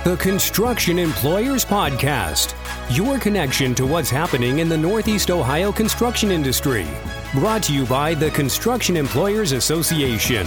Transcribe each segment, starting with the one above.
The Construction Employers Podcast, your connection to what's happening in the Northeast Ohio construction industry. Brought to you by the Construction Employers Association.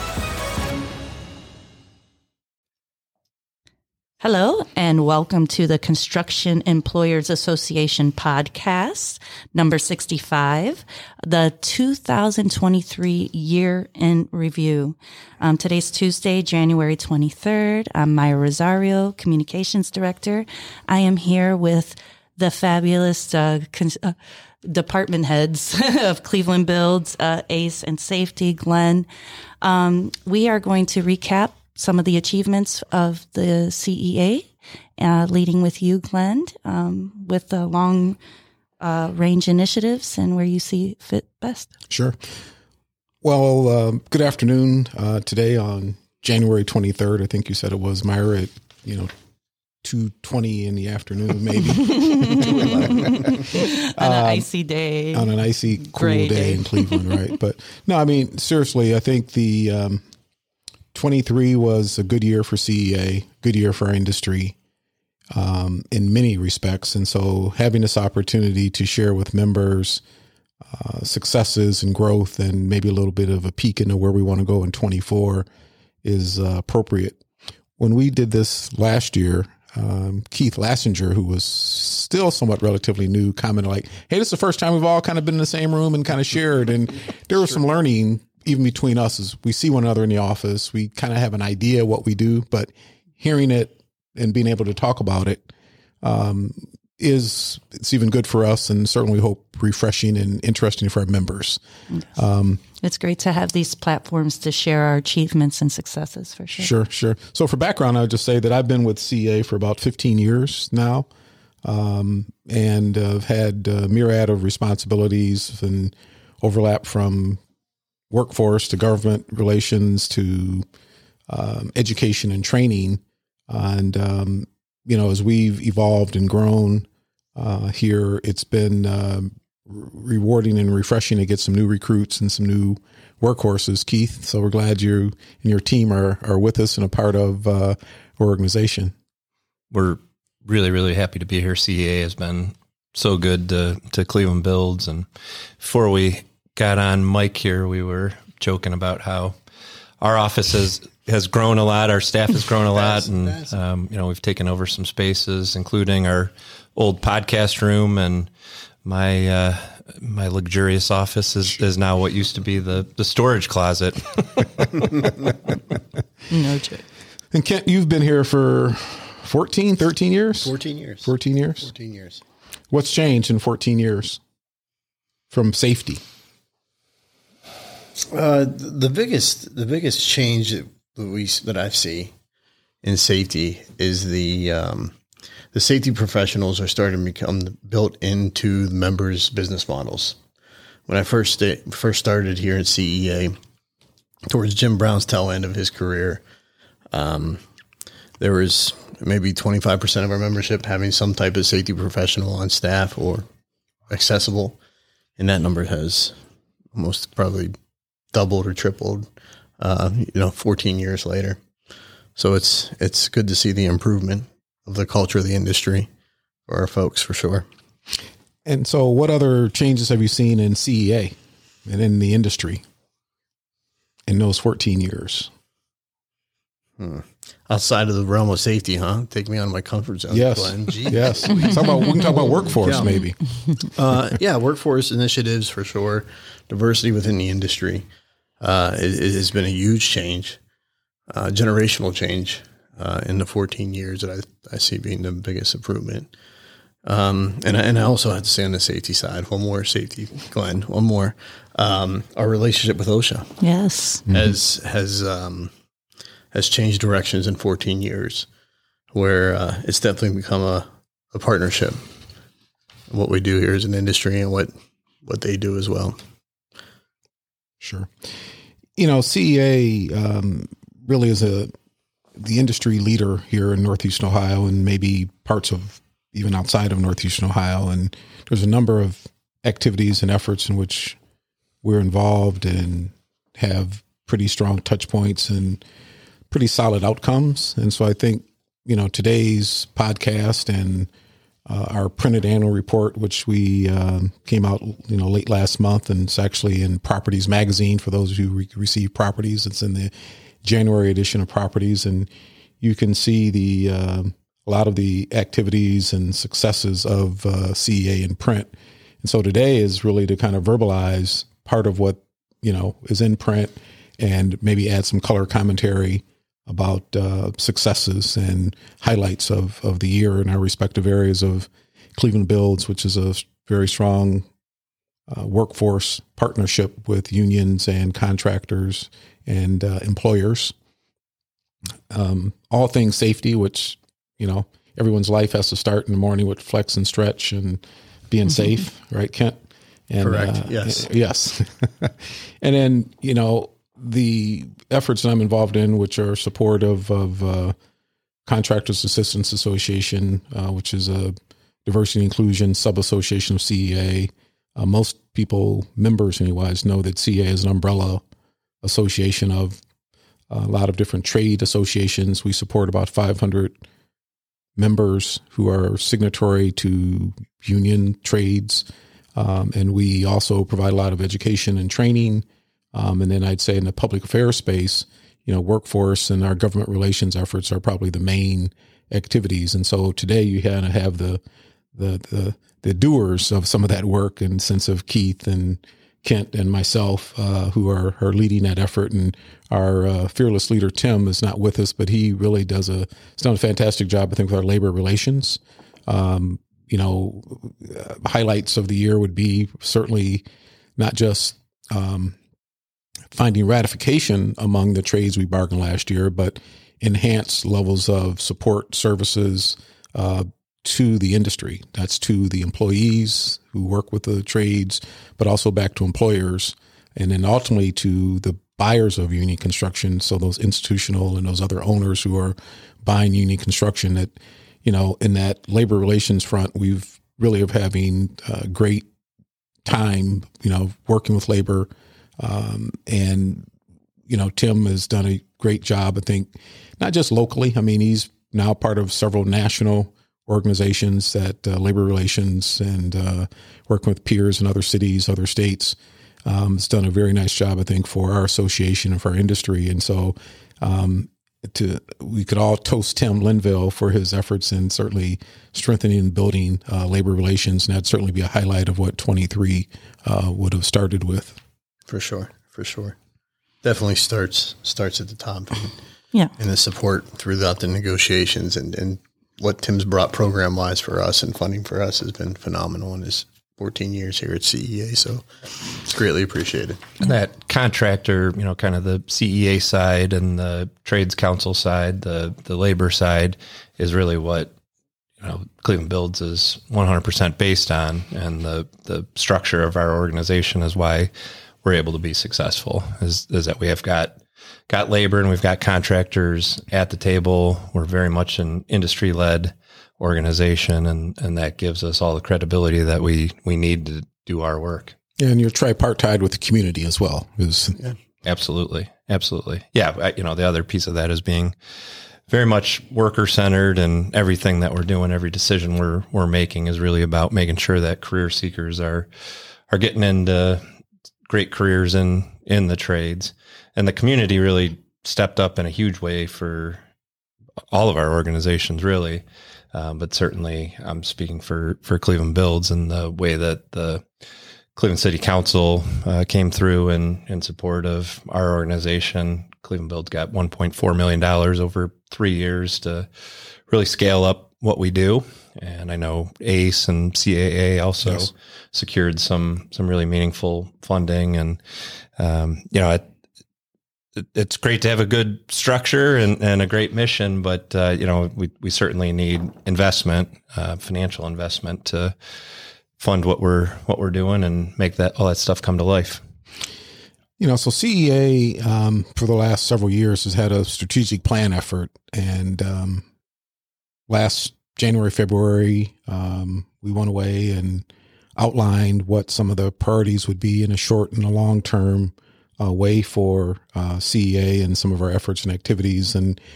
Hello, and welcome to the Construction Employers Association podcast, number 65, the 2023 year in review. Today's Tuesday, January 23rd. I'm Maya Rosario, Communications Director. I am here with the fabulous department heads of Cleveland Builds, ACE and Safety, Glenn. We are going to recap some of the achievements of the CEA, leading with you, Glenn, with the long range initiatives and where you see fit best. Sure. Well, good afternoon. Today on January 23rd, I think you said it was, Myra, at 2:20 in the afternoon, maybe. On an icy day. On an icy, cool day in Cleveland, right? But no, I mean, seriously, I think the 23 was a good year for CEA, good year for our industry in many respects. And so having this opportunity to share with members successes and growth and maybe a little bit of a peek into where we want to go in 24 is appropriate. When we did this last year, Keith Lassinger, who was still somewhat relatively new, commented like, hey, this is the first time we've all kind of been in the same room and kind of shared. And there was some learning even between us as we see one another in the office. We kind of have an idea what we do, but hearing it and being able to talk about it it's even good for us, and certainly hope refreshing and interesting for our members. Yes. It's great to have these platforms to share our achievements and successes, for sure. Sure. So for background, I would just say that I've been with CEA for about 15 years now, and I've had a myriad of responsibilities and overlap from workforce to government relations to education and training. And, as we've evolved and grown here, it's been rewarding and refreshing to get some new recruits and some new workhorses, Keith. So we're glad you and your team are with us and a part of our organization. We're really, really happy to be here. CEA has been so good to Cleveland Builds. And before we got on mic here, we were joking about how our office has grown a lot. Our staff has grown a lot. And, we've taken over some spaces, including our old podcast room, and my luxurious office is now what used to be the storage closet. No joke. And Kent, you've been here for 13 years? 14 years. 14 years? 14 years. What's changed in 14 years from safety? The biggest change that I see in safety is the safety professionals are starting to become built into the members' business models. When I first started here at CEA, towards Jim Brown's tail end of his career, there was maybe 25% of our membership having some type of safety professional on staff or accessible, and that number has almost probably doubled or tripled, 14 years later. So it's good to see the improvement of the culture of the industry for our folks, for sure. And so what other changes have you seen in CEA and in the industry in those 14 years? Outside of the realm of safety, huh? Take me out of my comfort zone. Yes. Glenn. Yes. We can talk about workforce, maybe. Workforce initiatives for sure. Diversity within the industry. It has been a huge change, generational change in the 14 years that I see being the biggest improvement. And I also have to say on the safety side, one more safety, Glenn, one more. Our relationship with OSHA, yes, has changed directions in 14 years, where it's definitely become a partnership. What we do here as an industry and what they do as well. Sure. CEA really is the industry leader here in Northeastern Ohio and maybe parts of even outside of Northeastern Ohio. And there's a number of activities and efforts in which we're involved and have pretty strong touch points and pretty solid outcomes. And so I think today's podcast and our printed annual report, which we came out, late last month, and it's actually in Properties Magazine for those who receive Properties. It's in the January edition of Properties, and you can see a lot of the activities and successes of CEA in print. And so today is really to kind of verbalize part of what is in print and maybe add some color commentary about successes and highlights of the year in our respective areas of Cleveland Builds, which is a very strong workforce partnership with unions and contractors and employers. All things safety, which, everyone's life has to start in the morning with flex and stretch and being safe, right, Kent? And, correct. Yes. Yes. And then, the efforts that I'm involved in, which are supportive of Contractors Assistance Association, which is a diversity and inclusion sub-association of CEA. Most people, members anyways, know that CEA is an umbrella association of a lot of different trade associations. We support about 500 members who are signatory to union trades. And we also provide a lot of education and training. And then I'd say in the public affairs space, workforce and our government relations efforts are probably the main activities. And so today you kind of have the doers of some of that work, in the sense of Keith and Kent and myself, who are leading that effort. And our fearless leader, Tim, is not with us, but he really has done a fantastic job, I think, with our labor relations. Highlights of the year would be certainly not just finding ratification among the trades we bargained last year, but enhanced levels of support services to the industry. That's to the employees who work with the trades, but also back to employers, and then ultimately to the buyers of union construction. So those institutional and those other owners who are buying union construction, that, in that labor relations front, we've really of having a great time, working with labor. And Tim has done a great job, I think, not just locally. I mean, he's now part of several national organizations that labor relations, and working with peers in other cities, other states. Has done a very nice job, I think, for our association and for our industry. And so we could all toast Tim Linville for his efforts in certainly strengthening and building labor relations. And that'd certainly be a highlight of what 23 would have started with. For sure. Definitely starts at the top. Yeah. And the support throughout the negotiations, and what Tim's brought program-wise for us and funding for us has been phenomenal in his 14 years here at CEA. So it's greatly appreciated. And that contractor, kind of the CEA side and the trades council side, the labor side, is really what Cleveland Builds is 100% based on, and the structure of our organization is why we're able to be successful. Is that we have got labor and we've got contractors at the table. We're very much an industry-led organization, and that gives us all the credibility that we need to do our work. Yeah, and you're tripartite with the community as well. Yeah. Absolutely. Yeah, the other piece of that is being very much worker-centered, and everything that we're doing, every decision we're making is really about making sure that career seekers are getting into great careers in the trades. And the community really stepped up in a huge way for all of our organizations, really. But certainly I'm speaking for Cleveland Builds, and the way that the Cleveland City Council came through in support of our organization. Cleveland Builds got $1.4 million over 3 years to really scale up what we do. And I know ACE and CAA also secured some really meaningful funding. And, it's great to have a good structure and a great mission, but, we certainly need investment, financial investment, to fund what we're doing and make all that stuff come to life. So CEA, for the last several years, has had a strategic plan effort, and, last January, February, we went away and outlined what some of the priorities would be in a short and a long term way for CEA and some of our efforts and activities. And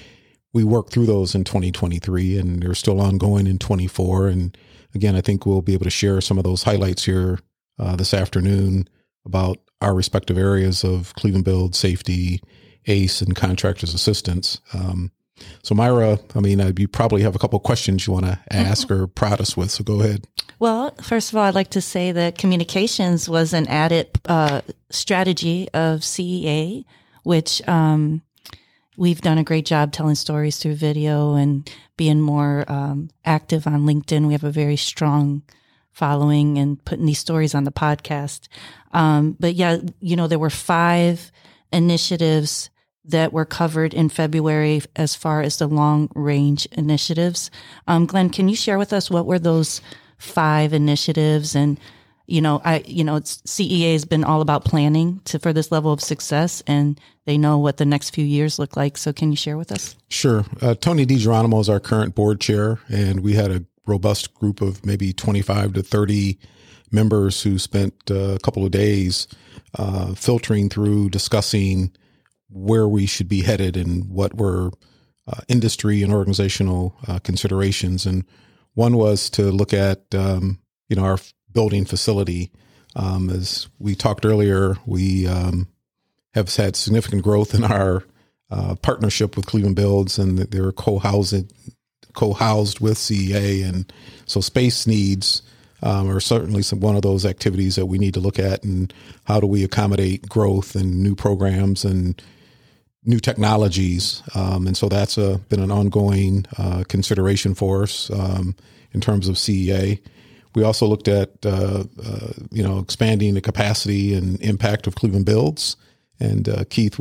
we worked through those in 2023, and they're still ongoing in 24. And again, I think we'll be able to share some of those highlights here this afternoon about our respective areas of Cleveland Build, safety, ACE, and contractors assistance. So Myra, I mean, you probably have a couple of questions you want to ask or prod us with, so go ahead. Well, first of all, I'd like to say that communications was an added strategy of CEA, which we've done a great job telling stories through video and being more active on LinkedIn. We have a very strong following and putting these stories on the podcast. But yeah, there were 5 initiatives that were covered in February as far as the long range initiatives. Glenn, can you share with us what were those 5 initiatives? And, CEA has been all about planning for this level of success, and they know what the next few years look like. So can you share with us? Sure. Tony DiGeronimo is our current board chair, and we had a robust group of maybe 25 to 30 members who spent a couple of days filtering through, discussing where we should be headed and what were industry and organizational considerations. And one was to look at, our building facility. As we talked earlier, we have had significant growth in our partnership with Cleveland Builds, and they're co-housed with CEA. And so space needs are certainly one of those activities that we need to look at, and how do we accommodate growth and new programs and new technologies. And so that's been an ongoing consideration for us in terms of CEA. We also looked at, expanding the capacity and impact of Cleveland Builds. And Keith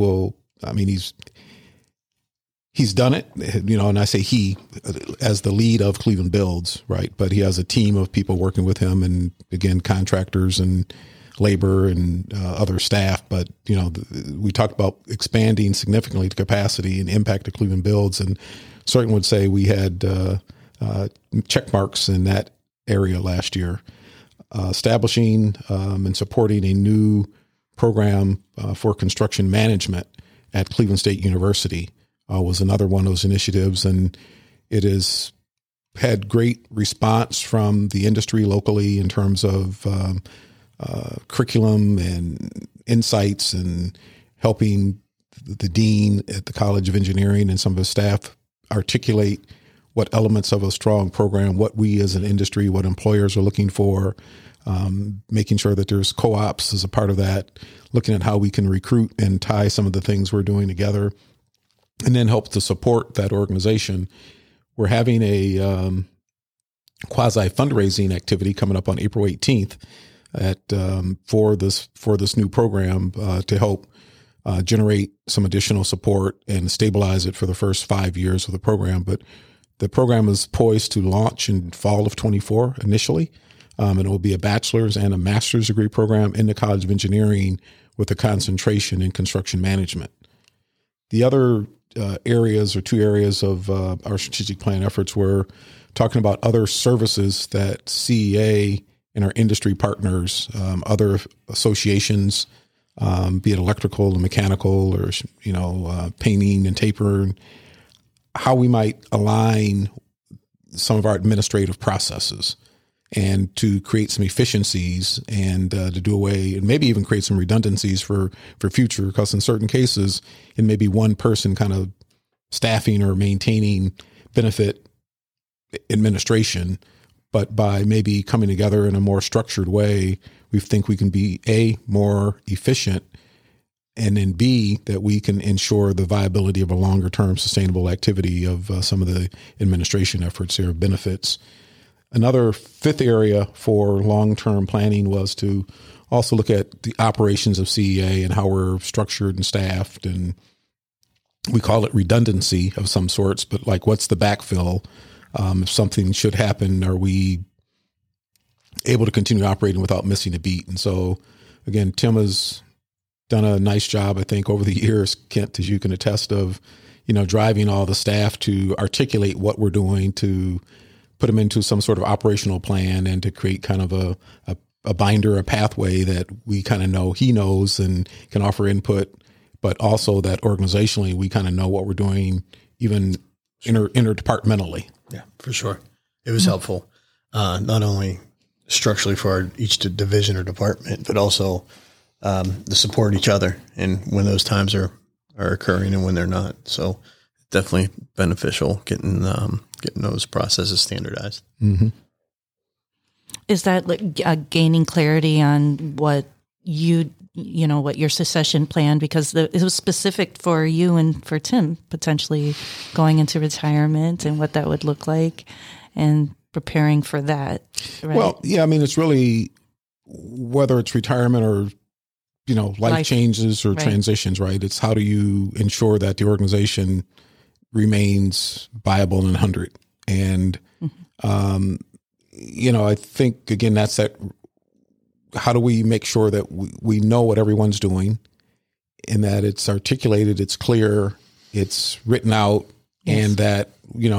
he's done it, and I say he as the lead of Cleveland Builds, right? But he has a team of people working with him, and again, contractors and labor and other staff. But, we talked about expanding significantly the capacity and impact of Cleveland Builds, and certainly would say we had check marks in that area last year. Establishing and supporting a new program for construction management at Cleveland State University was another one of those initiatives, and it has had great response from the industry locally in terms of curriculum and insights, and helping the dean at the College of Engineering and some of his staff articulate what elements of a strong program, what we as an industry, what employers are looking for, making sure that there's co-ops as a part of that, looking at how we can recruit and tie some of the things we're doing together, and then help to support that organization. We're having a quasi fundraising activity coming up on April 18th for this new program to help generate some additional support and stabilize it for the first 5 years of the program. But the program is poised to launch in fall of 24 initially, and it will be a bachelor's and a master's degree program in the College of Engineering with a concentration in construction management. The other areas, or 2 areas of our strategic plan efforts, were talking about other services that CEA and our industry partners, other associations, be it electrical and mechanical, or painting and taper, how we might align some of our administrative processes and to create some efficiencies, and to do away and maybe even create some redundancies for future, because in certain cases it may be one person kind of staffing or maintaining benefit administration, but by maybe coming together in a more structured way, we think we can be more efficient, and then B, that we can ensure the viability of a longer term sustainable activity of some of the administration efforts here, benefits. Another 5th area for long-term planning was to also look at the operations of CEA and how we're structured and staffed. And we call it redundancy of some sorts, but like, what's the backfill? If something should happen, are we able to continue operating without missing a beat? And so again, Tim has done a nice job, I think, over the years, Kent, as you can attest, of, driving all the staff to articulate what we're doing, to put them into some sort of operational plan, and to create kind of a binder, a pathway that we kind of know he knows and can offer input, but also that organizationally we kind of know what we're doing, even interdepartmentally. Yeah, for sure. It was helpful, not only structurally for each division or department, but also to support each other and when those times are occurring and when they're not. So definitely beneficial getting those processes standardized. Mm-hmm. Is that like gaining clarity on what what your succession plan, because it was specific for you and for Tim potentially going into retirement and what that would look like and preparing for that. Right? Well, yeah, I mean, it's really whether it's retirement or, life changes or transitions, right? It's how do you ensure that the organization remains viable and 100? And, I think, again, that's that. How do we make sure that we know what everyone's doing and that it's articulated, it's clear, it's written out, and that,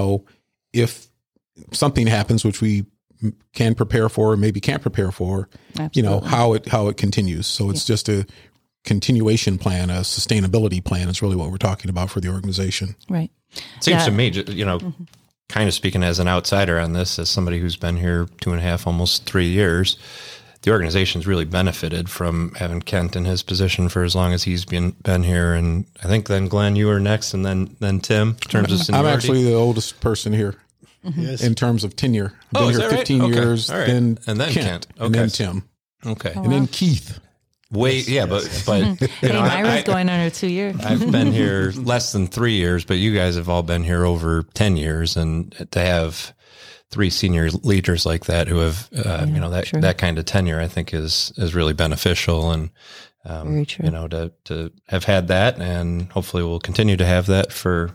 if something happens, which we can prepare for or maybe can't prepare for, absolutely, how it continues. So it's just a continuation plan, a sustainability plan is really what we're talking about for the organization. Right. It seems to me, kind of speaking as an outsider on this, as somebody who's been here 2.5, almost 3 years, the organization's really benefited from having Kent in his position for as long as he's been here. And I think then Glenn, you were next, and then Tim, in terms of seniority. I'm actually the oldest person here in terms of tenure. I've been here 15 years, right. then and then Kent. Okay. And then Tim. Okay. And then Keith. But Myra's going on her 2 years. I've been here less than 3 years, but you guys have all been here over 10 years, and to have 3 senior leaders like that who have, that kind of tenure, I think is really beneficial. And, very true. To have had that, and hopefully we'll continue to have that for,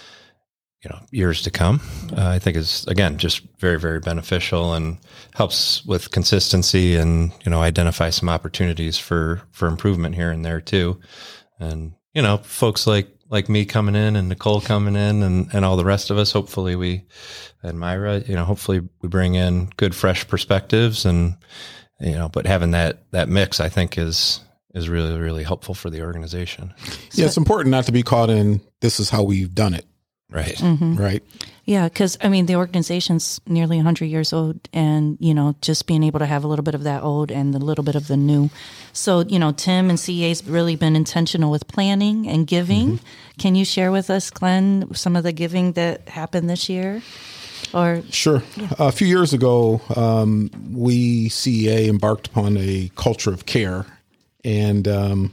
years to come, I think is, again, just very, very beneficial and helps with consistency and, identify some opportunities for improvement here and there too. And, folks like me coming in and Nicole coming in and all the rest of us, hopefully and Myra, hopefully we bring in good, fresh perspectives and, but having that mix, I think is really, really helpful for the organization. Yeah. It's important not to be caught in, this is how we've done it. Right. Mm-hmm. Right. Yeah. Because, the organization's nearly 100 years old, and, just being able to have a little bit of that old and a little bit of the new. So, Tim and CEA's really been intentional with planning and giving. Mm-hmm. Can you share with us, Glenn, some of the giving that happened this year? Sure. Yeah. A few years ago, we, CEA, embarked upon a culture of care. And,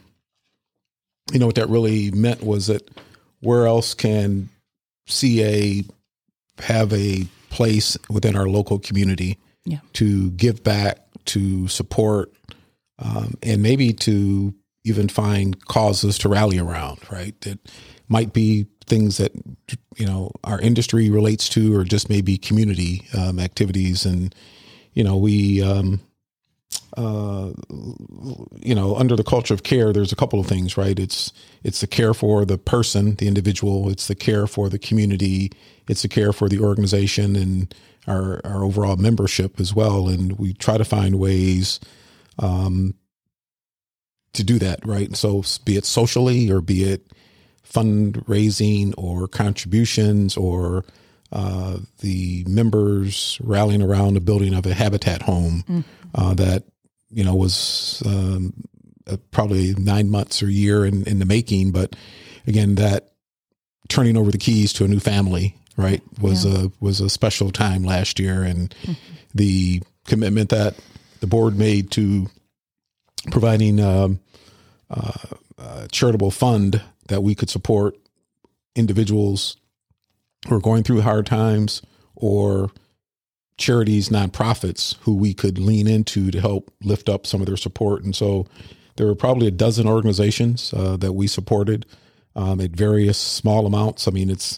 what that really meant was that where else can CEA have a place within our local community to give back, to support, and maybe to even find causes to rally around, right? That might be things that, our industry relates to, or just maybe community activities. And, we, under the culture of care, there's a couple of things, right? It's the care for the person, the individual. It's the care for the community. It's the care for the organization and our overall membership as well. And we try to find ways to do that, right? So be it socially, or be it fundraising or contributions, or the members rallying around the building of a Habitat home that, was probably 9 months or a year in the making. But again, that turning over the keys to a new family, right, was a special time last year. And the commitment that the board made to providing a charitable fund that we could support individuals who are going through hard times, or charities, nonprofits who we could lean into to help lift up some of their support. And so there were probably a dozen organizations that we supported at various small amounts. There was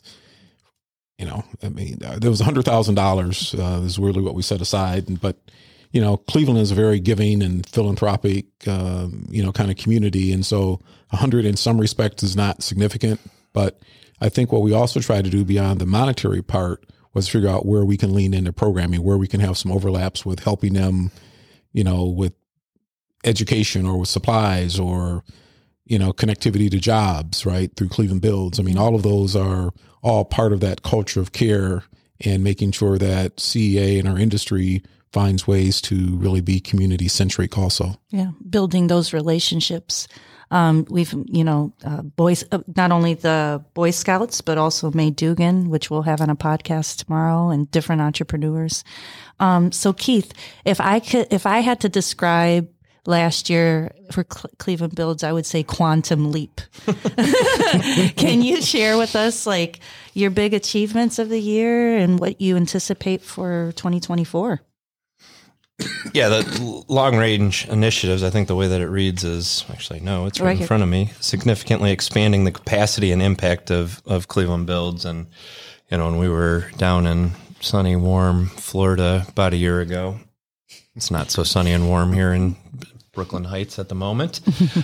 $100,000 is really what we set aside. But, Cleveland is a very giving and philanthropic, kind of community. And so 100 in some respects is not significant. But I think what we also try to do beyond the monetary part was figure out where we can lean into programming, where we can have some overlaps with helping them, with education or with supplies, or, connectivity to jobs, right, through Cleveland Builds. I mean, all of those are all part of that culture of care and making sure that CEA and our industry finds ways to really be community centric also. Yeah, building those relationships. We've, boys, not only the Boy Scouts, but also May Dugan, which we'll have on a podcast tomorrow, and different entrepreneurs. So Keith, if I had to describe last year for Cleveland Builds, I would say quantum leap. Can you share with us like your big achievements of the year and what you anticipate for 2024? Yeah, the long range initiatives, I think the way that it reads is actually, no, it's right in front of me, significantly expanding the capacity and impact of Cleveland Builds. And, when we were down in sunny, warm Florida about a year ago, it's not so sunny and warm here in Brooklyn Heights at the moment.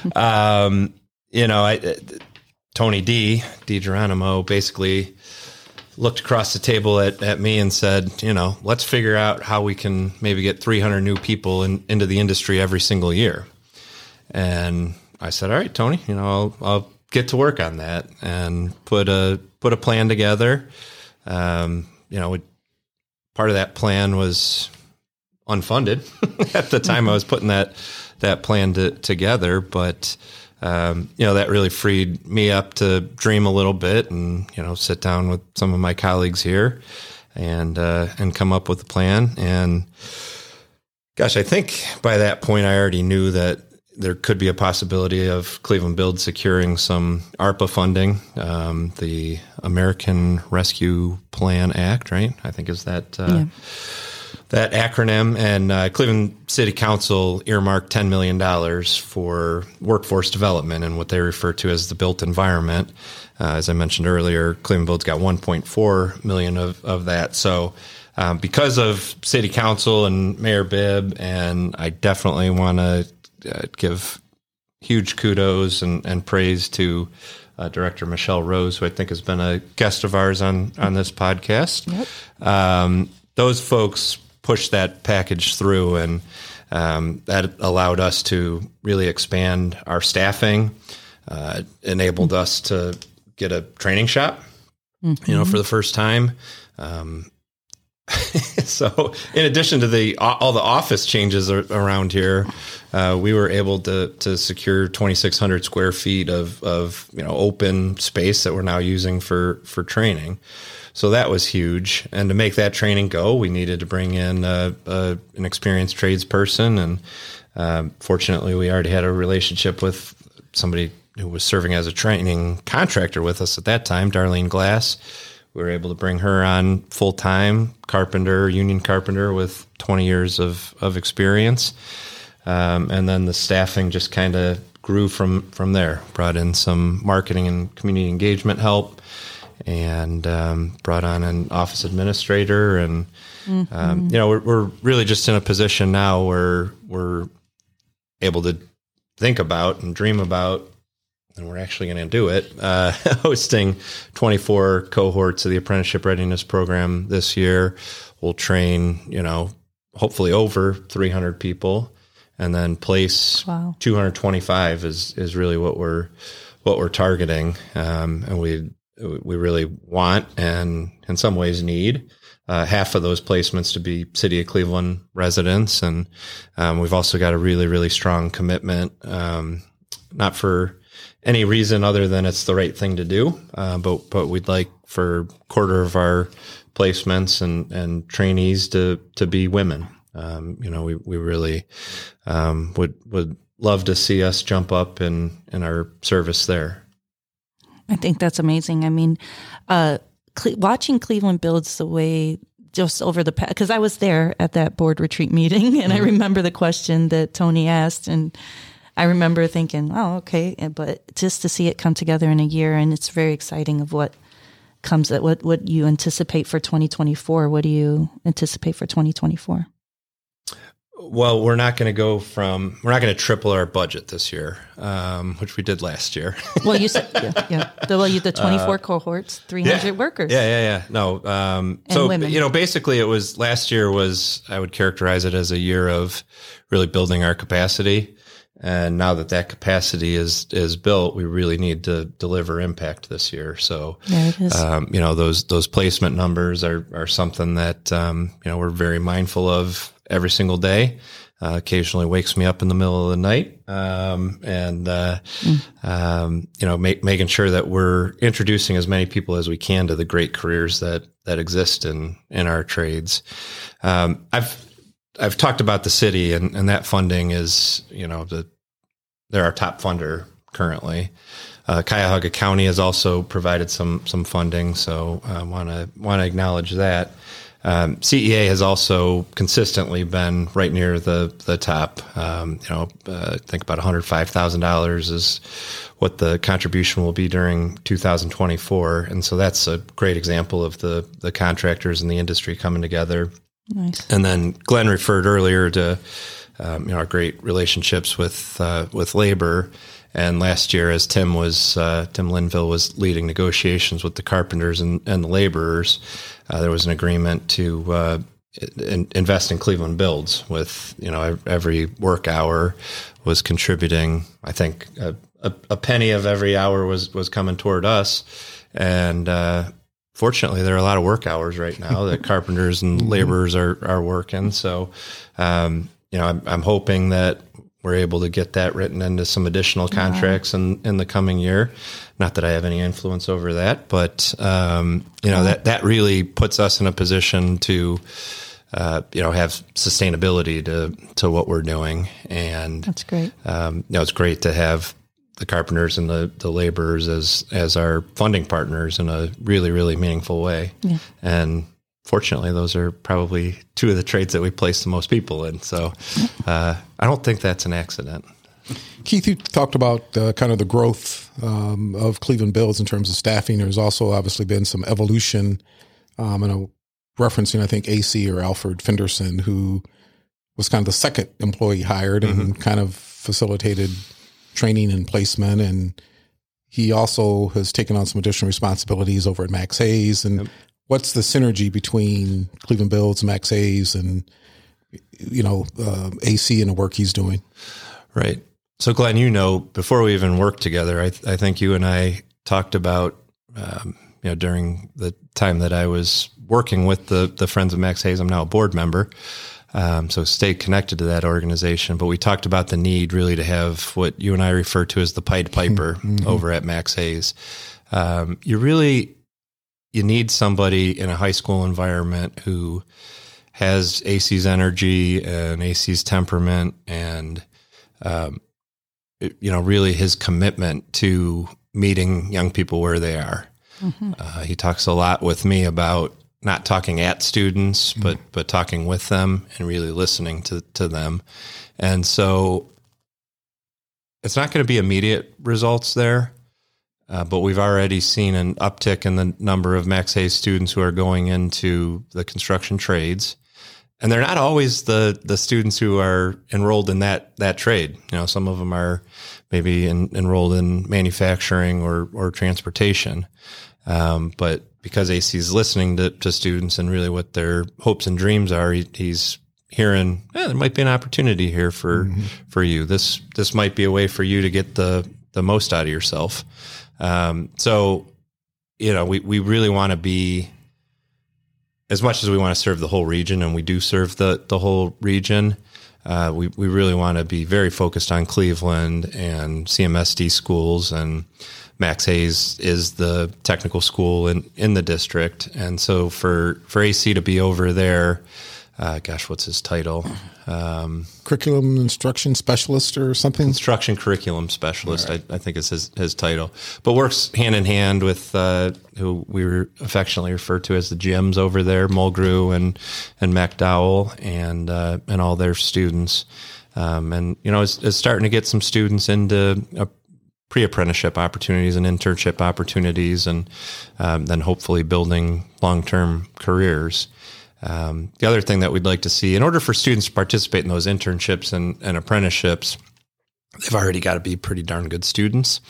Tony D. Geronimo basically looked across the table at me and said, let's figure out how we can maybe get 300 new people into the industry every single year. And I said, all right, Tony, I'll get to work on that and put a plan together. Part of that plan was unfunded at the time I was putting that plan together, but that really freed me up to dream a little bit and, sit down with some of my colleagues here and come up with a plan. And gosh, I think by that point I already knew that there could be a possibility of Cleveland Build securing some ARPA funding, the American Rescue Plan Act, right? I think is that that acronym. And Cleveland City Council earmarked $10 million for workforce development and what they refer to as the built environment. As I mentioned earlier, Cleveland Build's got $1.4 million of that. So because of City Council and Mayor Bibb, and I definitely want to give huge kudos and praise to Director Michelle Rose, who I think has been a guest of ours on this podcast. Yep. Those folks pushed that package through, and that allowed us to really expand our staffing, enabled us to get a training shop, for the first time. So in addition to all the office changes around here, we were able to secure 2,600 square feet of open space that we're now using for training. So that was huge. And to make that training go, we needed to bring in an experienced tradesperson. And fortunately, we already had a relationship with somebody who was serving as a training contractor with us at that time, Darlene Glass. We were able to bring her on full-time union carpenter with 20 years of experience. And then the staffing just kind of grew from there. Brought in some marketing and community engagement help, and brought on an office administrator. And, we're really just in a position now where we're able to think about and dream about, and we're actually going to do it, hosting 24 cohorts of the Apprenticeship Readiness Program this year. We'll train, hopefully over 300 people, and then place 225 is really what we're targeting. And we really want, and in some ways need, half of those placements to be City of Cleveland residents. And we've also got a really, really strong commitment, not for any reason other than it's the right thing to do. But we'd like for a quarter of our placements and trainees to be women. We really would love to see us jump up in our service there. I think that's amazing. I mean, watching Cleveland Builds the way just over the past, because I was there at that board retreat meeting, and I remember the question that Tony asked, and I remember thinking, oh, okay. But just to see it come together in a year, and it's very exciting of what comes at what you anticipate for 2024. What do you anticipate for 2024? Well, we're not going to triple our budget this year, which we did last year. Well, you said, the 24 cohorts, 300 workers. Yeah. No. So, women. Basically last year I would characterize it as a year of really building our capacity And now that capacity is built, we really need to deliver impact this year. So, there it is. Those placement numbers are something that, we're very mindful of every single day. Occasionally wakes me up in the middle of the night. Making sure that we're introducing as many people as we can to the great careers that exist in our trades. I've talked about the city and that funding is, they're our top funder currently. Cuyahoga County has also provided some funding. So I want to acknowledge that. CEA has also consistently been right near the top. I think about $105,000 is what the contribution will be during 2024. And so that's a great example of the contractors and the industry coming together. Nice. And then Glenn referred earlier to our great relationships with labor. And last year, as Tim Linville was leading negotiations with the carpenters and the laborers, there was an agreement to invest in Cleveland Builds. With every work hour was contributing. I think a penny of every hour was coming toward us, and fortunately, there are a lot of work hours right now that carpenters and laborers are working. So, I'm hoping that we're able to get that written into some additional contracts in the coming year. Not that I have any influence over that, but that really puts us in a position to have sustainability to what we're doing. And that's great. It's great to have the carpenters and the laborers as our funding partners in a really, really meaningful way. Yeah. And fortunately, those are probably two of the trades that we place the most people in. So I don't think that's an accident. Keith, you talked about kind of the growth of Cleveland Builds in terms of staffing. There's also obviously been some evolution, referencing, I think, AC or Alfred Fenderson, who was kind of the second employee hired and kind of facilitated training and placement. And he also has taken on some additional responsibilities over at Max Hayes. And what's the synergy between Cleveland Builds, Max Hayes, and AC and the work he's doing? Right. So, Glenn, before we even worked together, I think you and I talked about, during the time that I was working with the Friends of Max Hayes. I'm now a board member, so stay connected to that organization. But we talked about the need really to have what you and I refer to as the Pied Piper over at Max Hayes. You need somebody in a high school environment who has AC's energy and AC's temperament and, really his commitment to meeting young people where they are. Mm-hmm. He talks a lot with me about not talking at students, but talking with them and really listening to them. And so it's not going to be immediate results there. But we've already seen an uptick in the number of Max Hayes students who are going into the construction trades. And they're not always the students who are enrolled in that trade. Some of them are maybe enrolled in manufacturing or transportation. But because AC is listening to students and really what their hopes and dreams are, he's hearing, there might be an opportunity here for you. This might be a way for you to get the most out of yourself. So, we really want to be, as much as we want to serve the whole region, and we do serve the whole region, we really want to be very focused on Cleveland and CMSD schools, and Max Hayes is the technical school in the district. And so for AC to be over there, what's his title? Curriculum instruction specialist or something? Construction curriculum specialist, right. I think is his title. But works hand in hand with who we affectionately refer to as the GMs over there, Mulgrew and McDowell and all their students. Is starting to get some students into pre-apprenticeship opportunities and internship opportunities, and then hopefully building long-term careers. The other thing that we'd like to see, in order for students to participate in those internships and apprenticeships, they've already got to be pretty darn good students.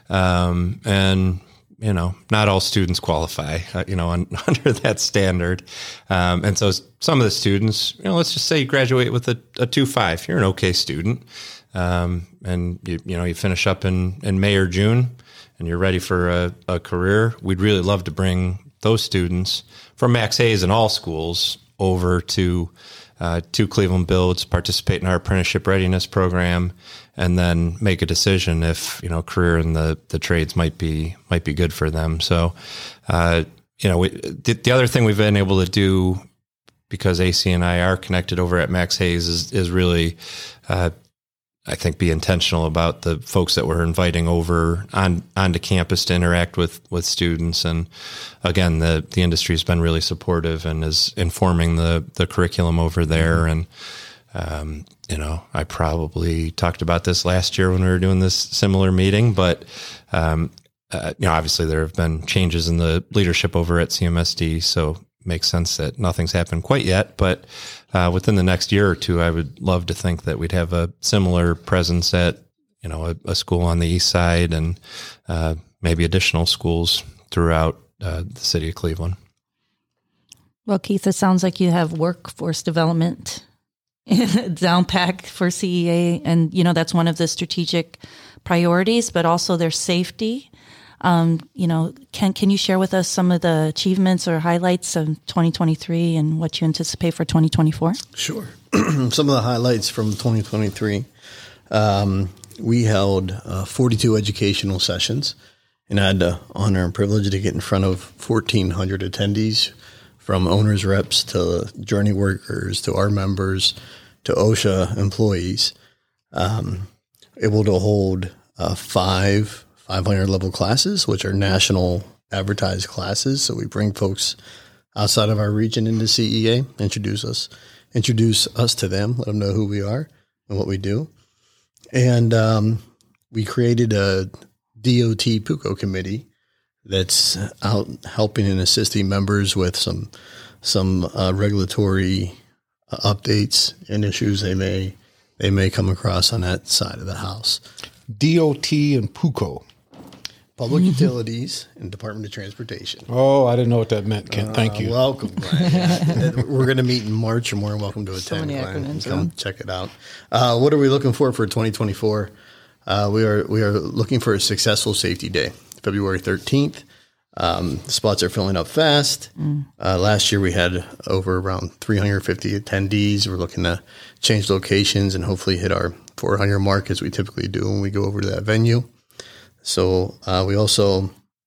And not all students qualify, under that standard. And so some of the students, let's just say you graduate with a 2.5, you're an okay student. and you finish up in May or June, and you're ready for a career, we'd really love to bring those students from Max Hayes and all schools over to Cleveland Builds, participate in our apprenticeship readiness program, and then make a decision if career in the trades might be good for them. So, the other thing we've been able to do, because AC and I are connected over at Max Hayes, is really, I think, be intentional about the folks that we're inviting over onto campus to interact with students. And again, the industry has been really supportive and is informing the curriculum over there. And, I probably talked about this last year when we were doing this similar meeting, but, obviously there have been changes in the leadership over at CMSD. So it makes sense that nothing's happened quite yet, but within the next year or two, I would love to think that we'd have a similar presence at, a school on the east side and maybe additional schools throughout the city of Cleveland. Well, Keith, it sounds like you have workforce development down packed for CEA, and that's one of the strategic priorities, but also their safety. Can you share with us some of the achievements or highlights of 2023 and what you anticipate for 2024? Sure. Some of the highlights from 2023, we held 42 educational sessions, and I had the honor and privilege to get in front of 1,400 attendees, from owners, reps to journey workers to our members to OSHA employees, able to hold 5 500 level classes, which are national advertised classes. So we bring folks outside of our region into CEA, introduce us to them, let them know who we are and what we do. And we created a DOT PUCO committee that's out helping and assisting members with some regulatory updates and issues they may come across on that side of the house. DOT and PUCO. Public Utilities and Department of Transportation. Oh, I didn't know what that meant, Ken. Thank you. Welcome, Glenn. We're going to meet in March. You're more than welcome to attend, many Glenn. acronyms, Come check it out. What are we looking for 2024? We are looking for a successful safety day, February 13th. Spots are filling up fast. Last year we had over around 350 attendees. We're looking to change locations and hopefully hit our 400 mark as we typically do when we go over to that venue. So we also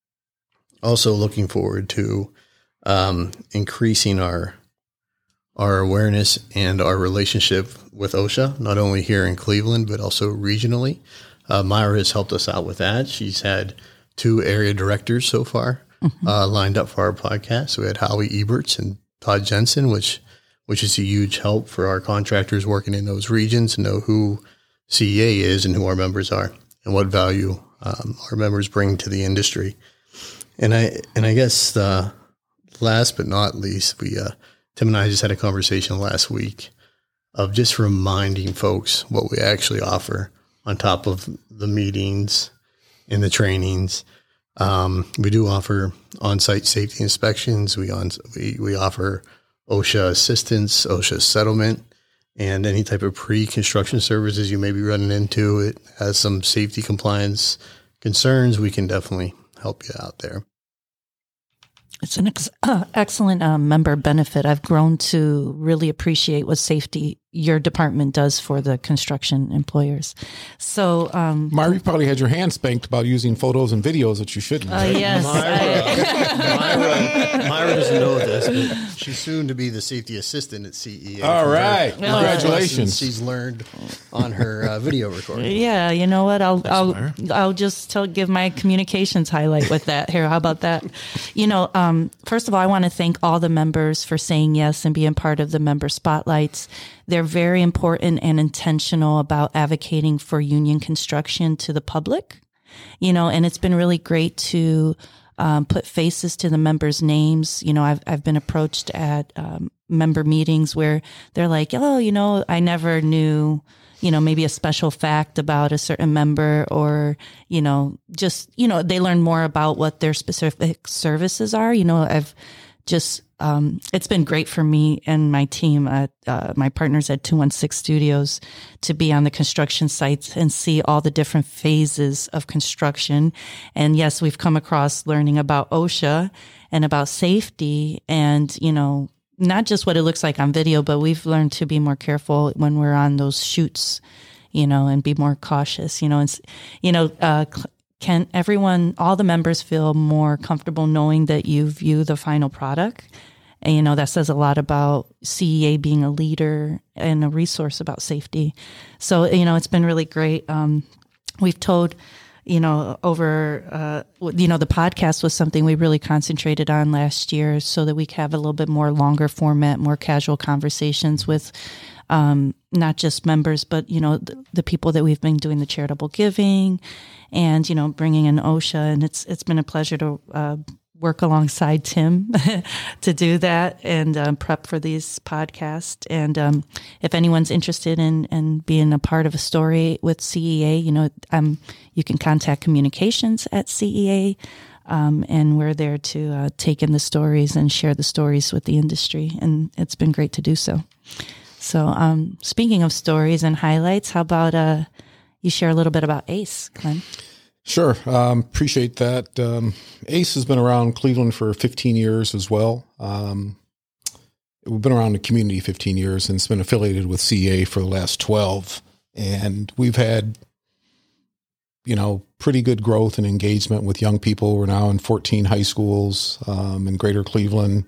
looking forward to increasing our awareness and our relationship with OSHA, not only here in Cleveland, but also regionally. Myra has helped us out with that. She's had 2 area directors so far lined up for our podcast. So we had Howie Eberts and Todd Jensen, which is a huge help for our contractors working in those regions to know who CEA is and who our members are and what value our members bring to the industry. And I guess last but not least, Tim and I just had a conversation last week of just reminding folks what we actually offer on top of the meetings and the trainings. We do offer on-site safety inspections. We offer OSHA assistance, OSHA settlement, and any type of pre-construction services you may be running into. It has some safety compliance concerns. We can definitely help you out there. It's an excellent member benefit. I've grown to really appreciate what safety your department does for the construction employers. So, Myra, you probably had your hand spanked about using photos and videos that you shouldn't. Yes. Myra doesn't know this, but she's soon to be the safety assistant at CEA. All right. Congratulations. She's learned on her video recording. Yeah, you know what? I'll just give my communications highlight with that here. How about that? First of all, I want to thank all the members for saying yes and being part of the member spotlights. They're very important and intentional about advocating for union construction to the public, and it's been really great to put faces to the members' names. I've been approached at member meetings where they're like, oh, I never knew, maybe a special fact about a certain member, or, they learn more about what their specific services are. I've just it's been great for me and my team, my partners at 216 Studios, to be on the construction sites and see all the different phases of construction. And yes, we've come across learning about OSHA and about safety, and not just what it looks like on video, but we've learned to be more careful when we're on those shoots, and be more cautious, can everyone, all the members, feel more comfortable knowing that you view the final product? And, that says a lot about CEA being a leader and a resource about safety. So, it's been really great. We've told, over, the podcast was something we really concentrated on last year so that we have a little bit more longer format, more casual conversations with not just members, but, the people that we've been doing the charitable giving and, bringing in OSHA. And it's been a pleasure to work alongside Tim to do that and prep for these podcasts. And if anyone's interested in being a part of a story with CEA, you can contact communications at CEA. And we're there to take in the stories and share the stories with the industry. And it's been great to do so. So speaking of stories and highlights, how about you share a little bit about ACE, Glenn? Sure. Appreciate that. ACE has been around Cleveland for 15 years as well. We've been around the community 15 years, and it's been affiliated with CEA for the last 12. And we've had, pretty good growth and engagement with young people. We're now in 14 high schools in greater Cleveland,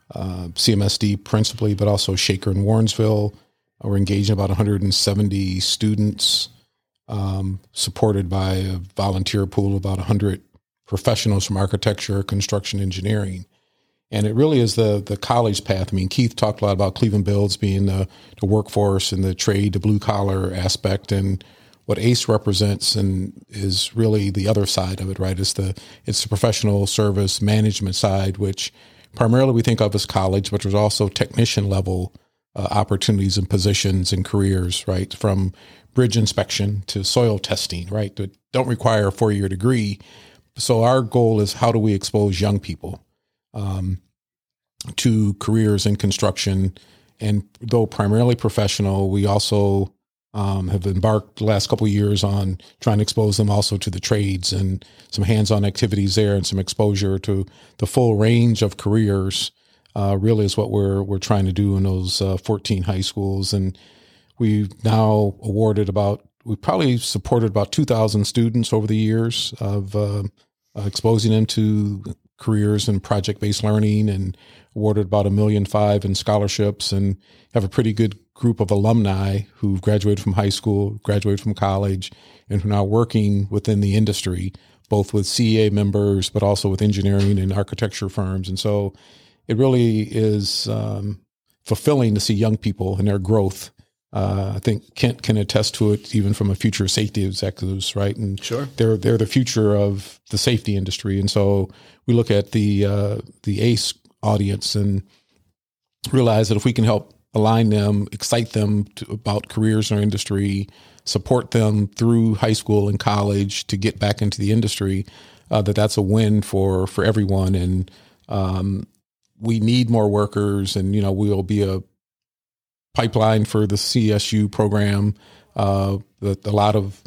CMSD principally, but also Shaker and Warrensville. We're engaging about 170 students, supported by a volunteer pool of about 100 professionals from architecture, construction, engineering. And it really is the college path. I mean, Keith talked a lot about Cleveland Builds being the workforce and the trade, the blue collar aspect. And what ACE represents and is really the other side of it, right? It's the professional service management side, which primarily we think of as college, but there's also technician level opportunities and positions and careers, right? From bridge inspection to soil testing, right? That don't require a 4-year degree. So our goal is, how do we expose young people to careers in construction? And though primarily professional, we also have embarked the last couple of years on trying to expose them also to the trades and some hands-on activities there and some exposure to the full range of careers. Really is what we're trying to do in those 14 high schools. And we've now we've probably supported about 2,000 students over the years of exposing them to careers in project-based learning, and awarded about $1.5 million in scholarships, and have a pretty good group of alumni who've graduated from high school, graduated from college, and who are now working within the industry, both with CEA members, but also with engineering and architecture firms. And so it really is fulfilling to see young people and their growth. I think Kent can attest to it, even from a future safety executives, right? And sure, they're the future of the safety industry. And so we look at the ACE audience and realize that if we can help align them, excite them about careers in our industry, support them through high school and college to get back into the industry, that's a win for everyone. And we need more workers, and we'll be a pipeline for the CSU program. That a lot of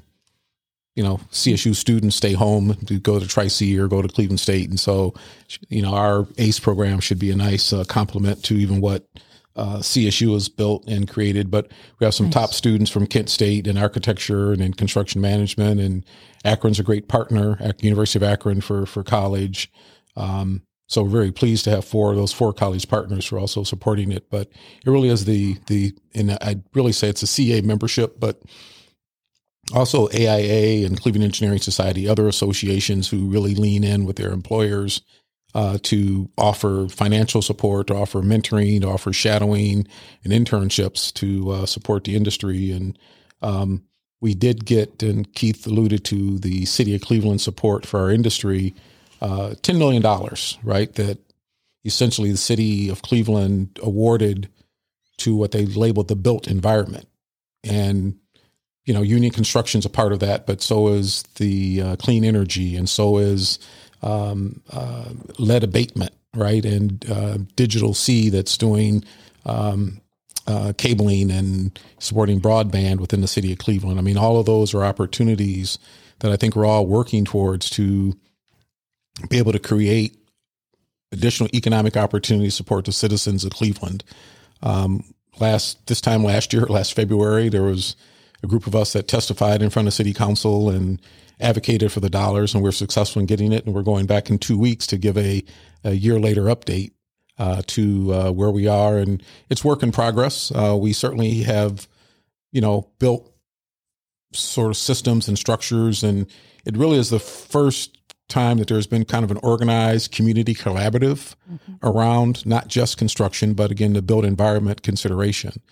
CSU students stay home to go to Tri-C or go to Cleveland State, and so our ACE program should be a nice complement to even what CSU has built and created. But we have some top students from Kent State in architecture and in construction management, and Akron's a great partner at University of Akron for college. So we're very pleased to have 4 of those 4 college partners who are also supporting it. But it really is and I'd really say it's a CEA membership, but also AIA and Cleveland Engineering Society, other associations who really lean in with their employers to offer financial support, to offer mentoring, to offer shadowing and internships to support the industry. And we did get, and Keith alluded to, the City of Cleveland support for our industry, $10 million, right? That essentially the City of Cleveland awarded to what they labeled the built environment. And, Union Construction's a part of that, but so is the clean energy, and so is lead abatement right? And Digital C that's doing cabling and supporting broadband within the city of Cleveland. I mean, all of those are opportunities that I think we're all working towards to be able to create additional economic opportunities to support the citizens of Cleveland. Last February, there was a group of us that testified in front of City Council and advocated for the dollars, and we're successful in getting it. And we're going back in 2 weeks to give a year later update to where we are. And it's work in progress. We certainly have, built sort of systems and structures, and it really is the first time that there's been kind of an organized community collaborative around not just construction, but again, the built environment consideration.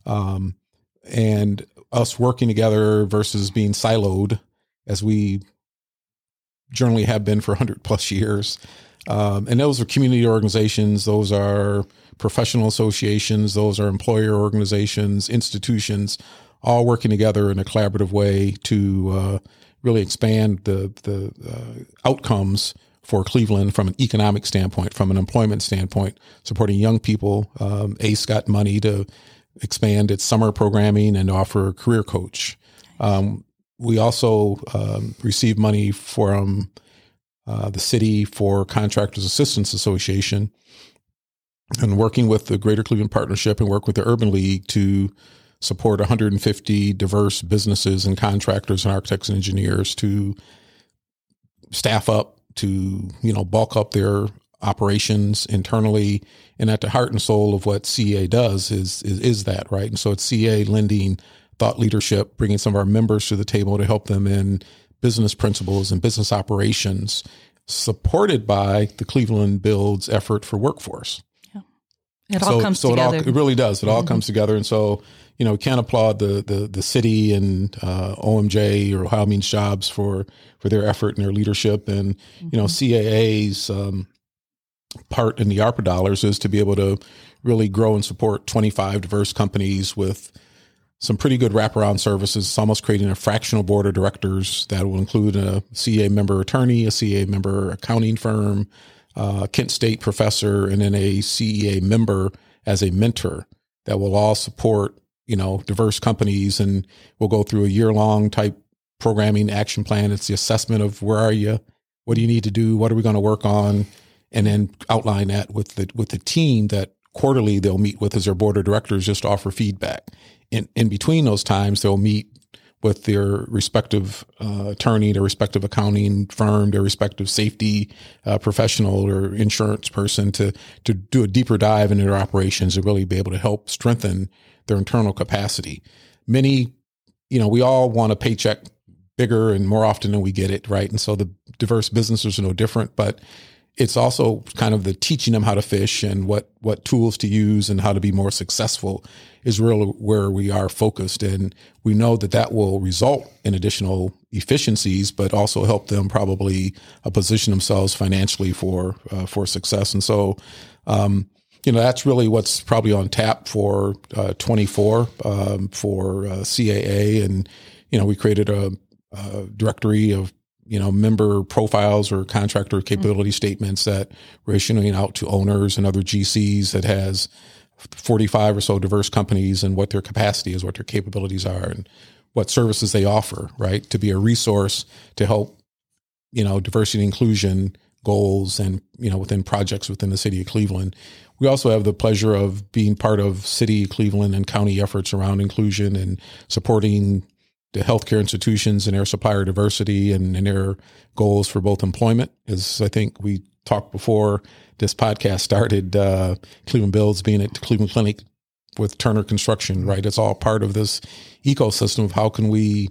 And us working together versus being siloed as we generally have been for 100 plus years. And those are community organizations. Those are professional associations. Those are employer organizations, institutions, all working together in a collaborative way to really expand the outcomes for Cleveland from an economic standpoint, from an employment standpoint, supporting young people. ACE got money to expand its summer programming and offer a career coach. We also received money from the city for Contractors Assistance Association, and working with the Greater Cleveland Partnership and work with the Urban League to support 150 diverse businesses and contractors and architects and engineers to staff up, to, bulk up their operations internally. And at the heart and soul of what CEA does is that, right? And so it's CEA lending thought leadership, bringing some of our members to the table to help them in business principles and business operations, supported by the Cleveland Builds effort for workforce. Yeah. It all comes together. It really does. It all comes together. And so, we can't applaud the city and OMJ or Ohio Means Jobs for their effort and their leadership. And, CAA's part in the ARPA dollars is to be able to really grow and support 25 diverse companies with some pretty good wraparound services. It's almost creating a fractional board of directors that will include a CEA member attorney, a CEA member accounting firm, Kent State professor, and then a CEA member as a mentor that will all support, diverse companies. And we'll go through a year-long type programming action plan. It's the assessment of where are you, what do you need to do, what are we going to work on, and then outline that with the team that quarterly they'll meet with as their board of directors just to offer feedback. In between those times, they'll meet with their respective attorney, their respective accounting firm, their respective safety professional or insurance person to do a deeper dive into their operations and really be able to help strengthen their internal capacity. Many, we all want a paycheck bigger and more often than we get it, right? And so the diverse businesses are no different, but it's also kind of the teaching them how to fish and what tools to use and how to be more successful is really where we are focused. And we know that will result in additional efficiencies, but also help them probably position themselves financially for success. And so, that's really what's probably on tap for 24 for CAA. And, we created a directory of member profiles or contractor capability statements that we're issuing out to owners and other GCs that has 45 or so diverse companies and what their capacity is, what their capabilities are, and what services they offer, right? To be a resource to help, diversity and inclusion goals and, within projects within the city of Cleveland. We also have the pleasure of being part of city, Cleveland, and county efforts around inclusion and supporting the healthcare institutions and their supplier diversity and their goals for both employment. As I think we talked before this podcast started, Cleveland Builds being at the Cleveland Clinic with Turner Construction, right? It's all part of this ecosystem of how can we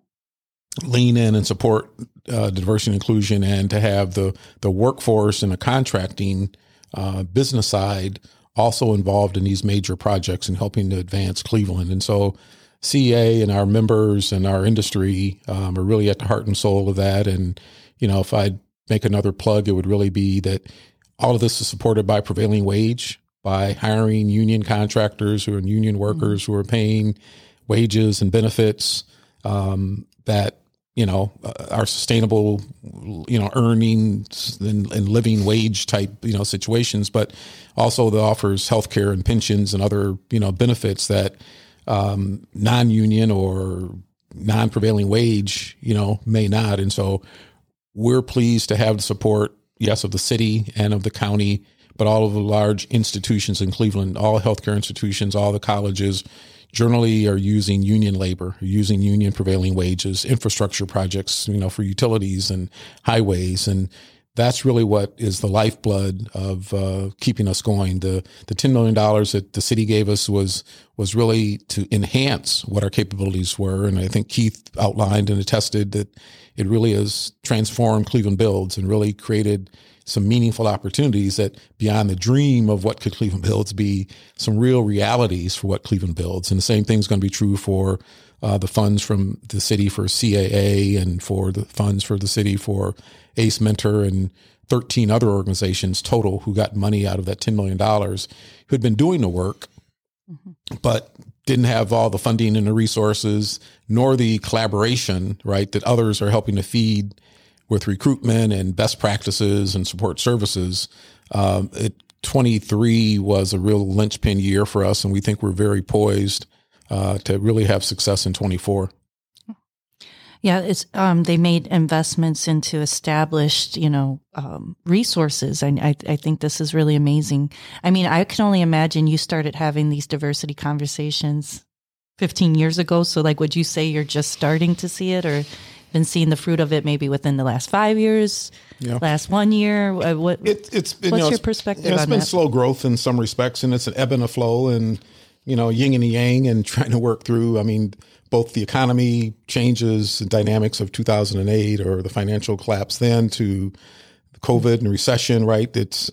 lean in and support diversity and inclusion, and to have the workforce and the contracting business side also involved in these major projects and helping to advance Cleveland. And so CEA and our members and our industry are really at the heart and soul of that. And, if I'd make another plug, it would really be that all of this is supported by prevailing wage, by hiring union contractors who are union workers who are paying wages and benefits that, our sustainable, earnings and living wage type, situations, but also that offers healthcare and pensions and other, benefits that non-union or non-prevailing wage, may not. And so we're pleased to have the support, yes, of the city and of the county, but all of the large institutions in Cleveland, all healthcare institutions, all the colleges generally are using union labor, using union prevailing wages, infrastructure projects, for utilities and highways. And that's really what is the lifeblood of keeping us going. The $10 million that the city gave us was really to enhance what our capabilities were. And I think Keith outlined and attested that it really has transformed Cleveland Builds and really created some meaningful opportunities that beyond the dream of what could Cleveland Builds be, some real realities for what Cleveland Builds. And the same thing is going to be true for the funds from the city for CAA and for the funds for the city for ACE Mentor and 13 other organizations total who got money out of that $10 million who had been doing the work, but didn't have all the funding and the resources, nor the collaboration, right, that others are helping to feed with recruitment and best practices and support services. 23 was a real linchpin year for us, and we think we're very poised to really have success in 24. Yeah, it's they made investments into established, resources. I think this is really amazing. I mean, I can only imagine you started having these diversity conversations 15 years ago. So, would you say you're just starting to see it, or been seeing the fruit of it maybe within the last 5 years, last 1 year? It's been, what's your perspective on that? It's been slow growth in some respects, and it's an ebb and a flow, and yin and yang, and trying to work through. I mean, both the economy changes, the dynamics of 2008 or the financial collapse then to COVID and recession, right?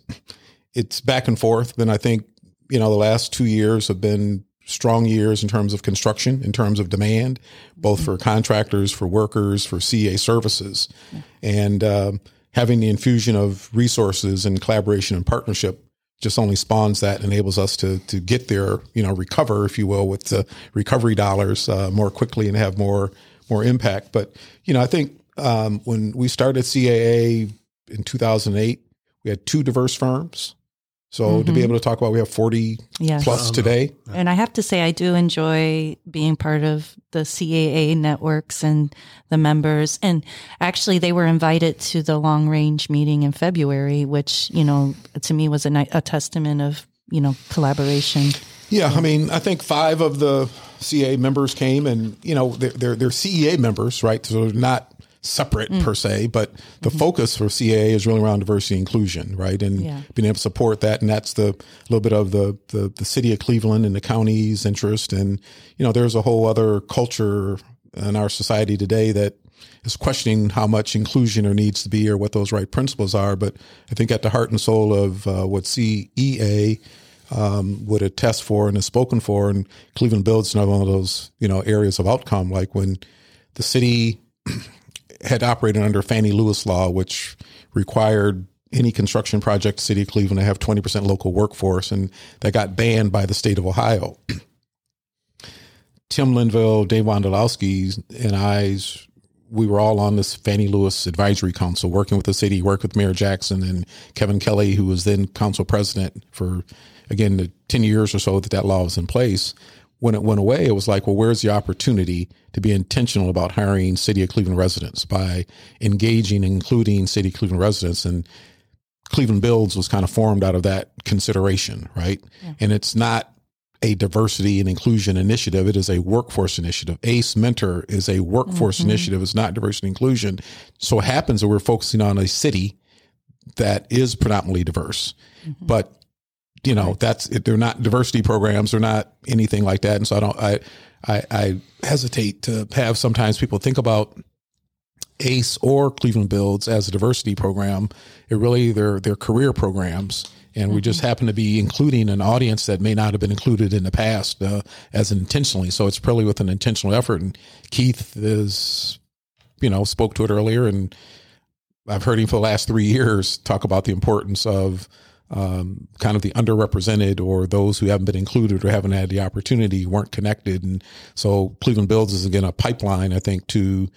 It's back and forth. Then I think, the last 2 years have been strong years in terms of construction, in terms of demand, both for contractors, for workers, for CA services. And having the infusion of resources and collaboration and partnership just only spawns that, enables us to get there, recover, if you will, with the recovery dollars more quickly and have more impact. But, I think when we started CAA in 2008, we had 2 diverse firms. So to be able to talk about, we have 40 plus today. And I have to say, I do enjoy being part of the CAA networks and the members. And actually, they were invited to the long range meeting in February, which, to me was a testament of, collaboration. Yeah. I mean, I think 5 of the CAA members came and, they're CEA members, right? So they're not separate per se, but the focus for CAA is really around diversity and inclusion, right? And being able to support that. And that's the little bit of the city of Cleveland and the county's interest. And, there's a whole other culture in our society today that is questioning how much inclusion there needs to be or what those right principles are. But I think at the heart and soul of what CEA would attest for and has spoken for, and Cleveland Builds another one of those, areas of outcome, like when the city had operated under Fannie Lewis law, which required any construction project, city of Cleveland, to have 20% local workforce, and that got banned by the state of Ohio. Tim Linville, Dave Wondolowski, and we were all on this Fannie Lewis advisory council, working with the city, worked with Mayor Jackson and Kevin Kelly, who was then council president for, again, the 10 years or so that law was in place. When it went away, it was like, well, where's the opportunity to be intentional about hiring City of Cleveland residents by engaging and including City of Cleveland residents? And Cleveland Builds was kind of formed out of that consideration, right? Yeah. And it's not a diversity and inclusion initiative. It is a workforce initiative. ACE Mentor is a workforce initiative. It's not diversity and inclusion. So it happens that we're focusing on a city that is predominantly diverse, but they're not diversity programs. They're not anything like that. And so I hesitate to have sometimes people think about ACE or Cleveland Builds as a diversity program. They're career programs. And we just happen to be including an audience that may not have been included in the past as intentionally. So it's probably with an intentional effort. And Keith spoke to it earlier, and I've heard him for the last 3 years talk about the importance of kind of the underrepresented or those who haven't been included or haven't had the opportunity, weren't connected. And so Cleveland Builds is, again, a pipeline, I think, to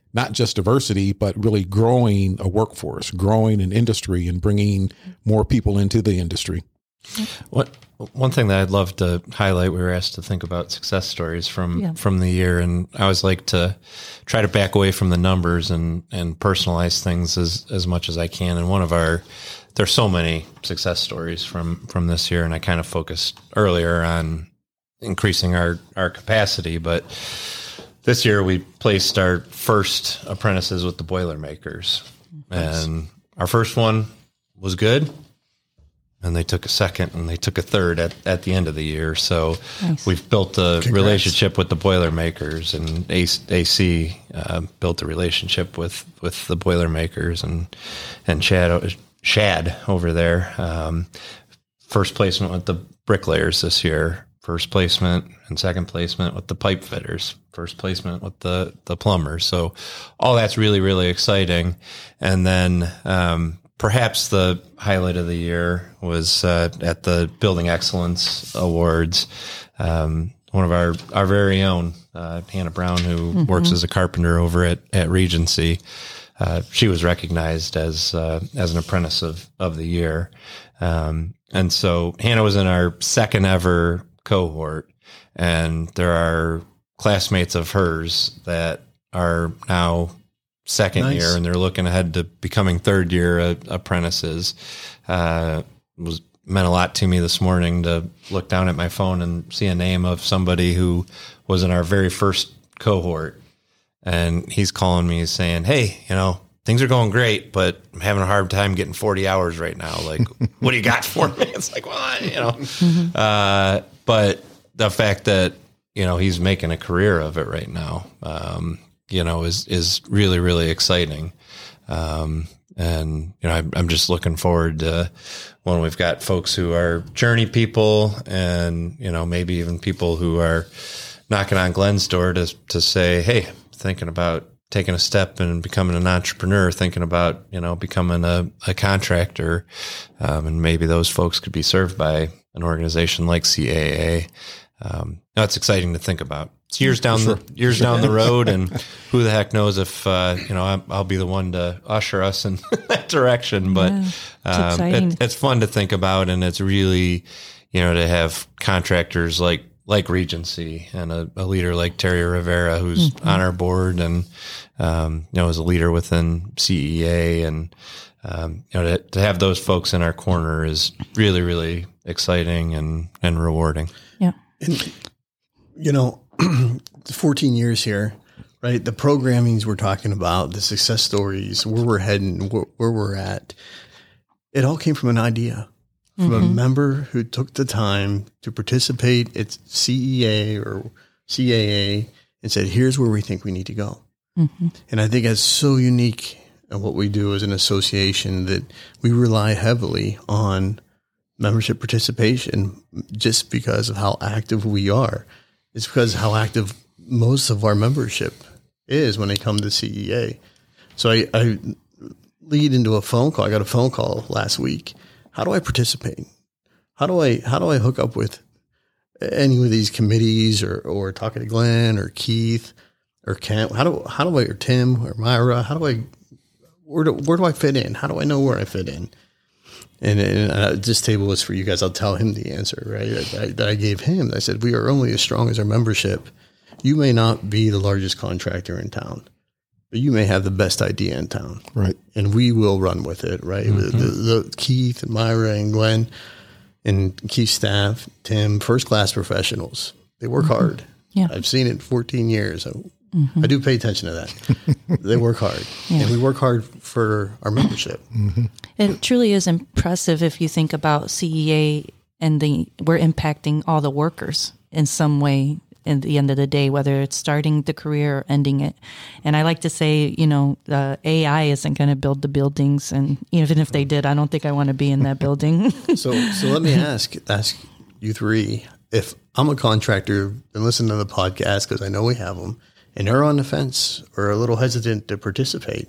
not just diversity, but really growing a workforce, growing an industry, and bringing more people into the industry. One thing that I'd love to highlight, we were asked to think about success stories from the year, and I always like to try to back away from the numbers and personalize things as much as I can. And there's so many success stories from this year, and I kind of focused earlier on increasing our capacity, but this year we placed our first apprentices with the Boilermakers. Nice. And our first one was good. And they took a second and they took a third at the end of the year. So nice. We've built a relationship with the Boilermakers, and AC built a relationship with the Boilermakers and Shad over there. First placement with the Bricklayers this year. First placement and second placement with the pipe fitters. First placement with the plumbers. So all that's really, really exciting. And then perhaps the highlight of the year was at the Building Excellence Awards. One of our very own, Hannah Brown, who works as a carpenter over at Regency, she was recognized as an apprentice of the year. And so Hannah was in our second ever cohort, and there are classmates of hers that are now second year, and they're looking ahead to becoming third year apprentices. Meant a lot to me this morning to look down at my phone and see a name of somebody who was in our very first cohort, and he's calling me saying, "Hey, things are going great, but I'm having a hard time getting 40 hours right now. Like, what do you got for me?" It's like, well, but the fact that, he's making a career of it right now, is really, really exciting. And, I'm just looking forward to when we've got folks who are journey people and, maybe even people who are knocking on Glenn's door to say, "Hey, thinking about taking a step and becoming an entrepreneur, thinking about, becoming a contractor." And maybe those folks could be served by an organization like CAA. That's exciting to think about. It's years down the road, and who the heck knows if I'll be the one to usher us in that direction. But it's fun to think about, and it's really, to have contractors like Regency and a leader like Terry Rivera, who's on our board, and is a leader within CEA, and to have those folks in our corner is really, really exciting and rewarding. Yeah. And, 14 years here, right? The programmings we're talking about, the success stories, where we're heading, where we're at, it all came from an idea, from a member who took the time to participate at CEA or CAA and said, "Here's where we think we need to go." And I think that's so unique in what we do as an association, that we rely heavily on membership participation just because of how active we are. It's because of how active most of our membership is when they come to CEA. So I lead into a phone call. I got a phone call last week. How do I participate? How do I hook up with any of these committees, or talking to Glenn or Keith or Kent? How do I, or Tim or Myra? Where do I fit in? How do I know where I fit in? And this table is for you guys. I'll tell him the answer, right? That I gave him. I said, we are only as strong as our membership. You may not be the largest contractor in town, but you may have the best idea in town. Right. And we will run with it, right? The Keith and Myra and Glenn and Keith's staff, Tim, first-class professionals. They work hard. Yeah. I've seen it 14 years. I do pay attention to that. They work hard. Yeah. And we work hard for our membership. It truly is impressive if you think about CEA and we're impacting all the workers in some way at the end of the day, whether it's starting the career or ending it. And I like to say, the AI isn't going to build the buildings. And even if they did, I don't think I want to be in that building. So let me ask you three, if I'm a contractor and listen to the podcast, because I know we have them, and they're on the fence or a little hesitant to participate,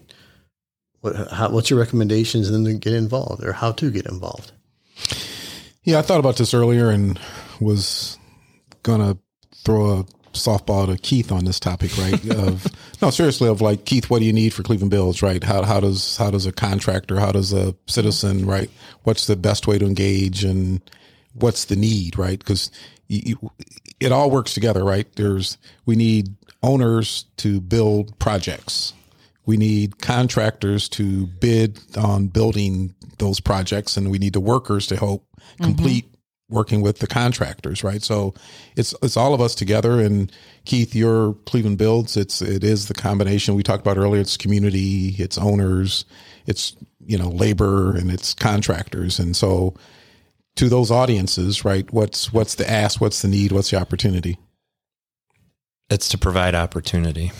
what's your recommendations and then to get involved, or how to get involved? Yeah, I thought about this earlier and was going to throw a softball to Keith on this topic, right? No, seriously, of like, Keith, what do you need for Cleveland Builds, right? How does a contractor, how does a citizen, right? What's the best way to engage, and what's the need, right? Because it all works together, right? We need owners to build projects. We need contractors to bid on building those projects, and we need the workers to help complete working with the contractors, right? So it's all of us together. And Keith, your Cleveland Builds, it is the combination we talked about earlier. It's community, it's owners, it's, labor, and it's contractors. And so to those audiences, right, what's the ask, what's the need, what's the opportunity? It's to provide opportunity.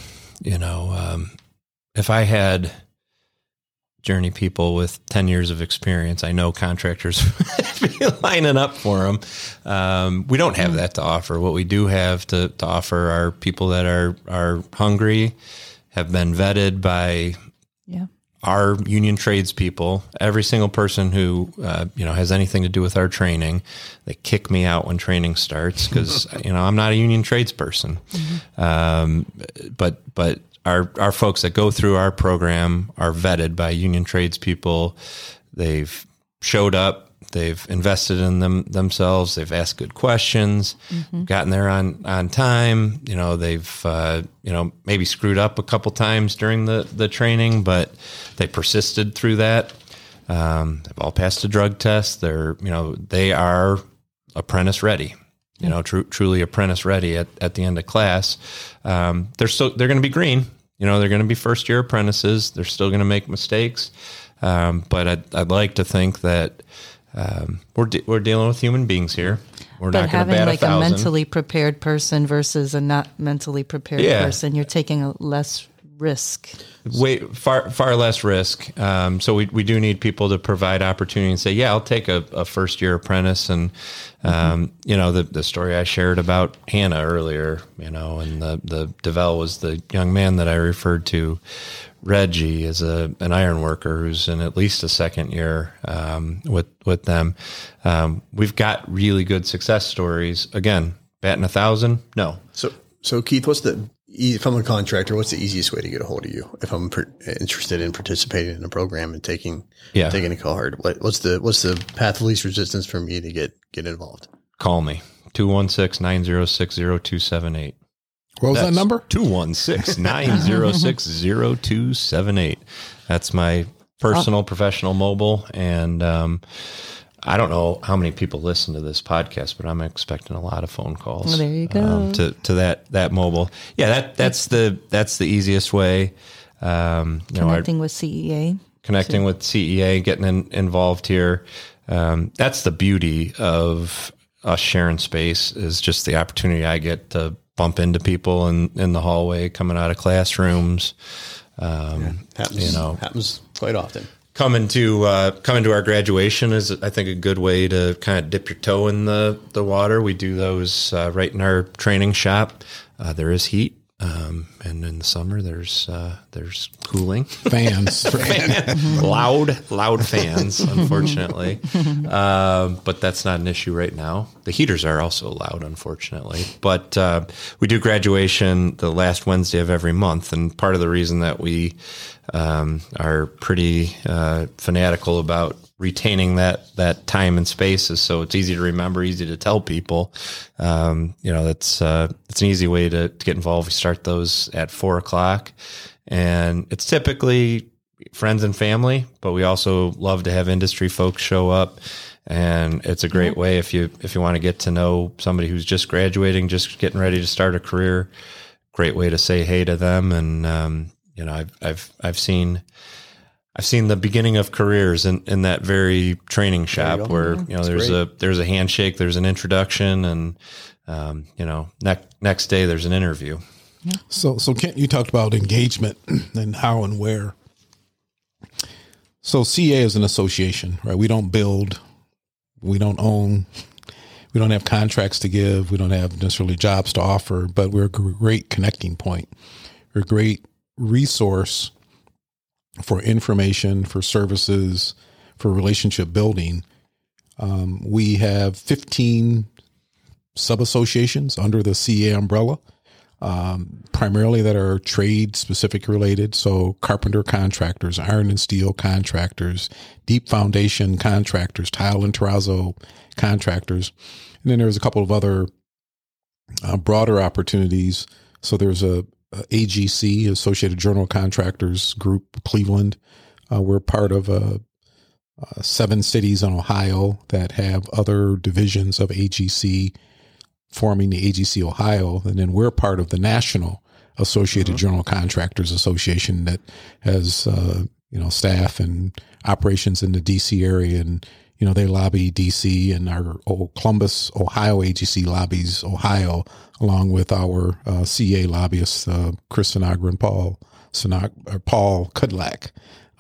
If I had Journey people with 10 years of experience, I know contractors would be lining up for them. We don't have that to offer. What we do have to offer are people that are hungry, have been vetted by our union tradespeople. Every single person who has anything to do with our training, they kick me out when training starts because I'm not a union tradesperson. But our folks that go through our program are vetted by union tradespeople. They've showed up. They've invested in themselves. They've asked good questions, gotten there on time. They've, maybe screwed up a couple times during the training, but they persisted through that. They've all passed a drug test. They are apprentice ready. Truly apprentice ready at the end of class. They're going to be green. They're going to be first year apprentices. They're still going to make mistakes. But I'd like to think that we're dealing with human beings here. We're not going to bat 1,000. But having a mentally prepared person versus a not mentally prepared person, you're taking a less risk. Far less risk. So we do need people to provide opportunity and say, I'll take a first year apprentice. And, the story I shared about Hannah earlier, and the DeVell was the young man that I referred to. Reggie is an iron worker who's in at least a second year with them. We've got really good success stories. Again, batting 1,000? No. So Keith, if I'm a contractor, what's the easiest way to get a hold of you if I'm interested in participating in a program and taking a card? What's the path of least resistance for me to get involved? Call me, 216-906-0278. What was that number? 216-906-0278. That's my personal professional mobile. And I don't know how many people listen to this podcast, but I'm expecting a lot of phone calls. Well, there you go. To that mobile. Yeah, that's the easiest way. Connecting with CEA. Connecting with CEA, getting involved here. That's the beauty of us sharing space, is just the opportunity I get to bump into people in the hallway coming out of classrooms. Happens quite often. Coming to our graduation is, I think, a good way to kind of dip your toe in the water. We do those right in our training shop. There is heat, and in the summer there's cooling fans, loud fans, unfortunately. But that's not an issue right now. The heaters are also loud, unfortunately. But we do graduation the last Wednesday of every month, and part of the reason that we are pretty fanatical about retaining that time and space is so it's easy to remember, easy to tell people. It's an easy way to get involved. We start those at 4:00, and it's typically friends and family, but we also love to have industry folks show up. And it's a great way if you want to get to know somebody who's just graduating, just getting ready to start a career. Great way to say hey to them. And I've seen the beginning of careers in that very training shop where there's a handshake, there's an introduction, and next day there's an interview. Yeah. So Kent, you talked about engagement and how and where. So CEA is an association, right? We don't build, we don't own, we don't have contracts to give, we don't have necessarily jobs to offer, but we're a great connecting point. We're a great resource for information, for services, for relationship building. We have 15 sub-associations under the CEA umbrella. primarily that are trade specific related. So carpenter contractors, iron and steel contractors, deep foundation contractors, tile and terrazzo contractors. And then there's a couple of other broader opportunities. So there's a AGC, Associated General Contractors Group, Cleveland. We're part of 7 cities in Ohio that have other divisions of AGC, forming the AGC Ohio. And then we're part of the National Associated General Contractors Association that has, staff and operations in the DC area. And, they lobby DC, and our Columbus, Ohio AGC lobbies Ohio, along with our CA lobbyists, Chris Sinagra and Paul Kudlak.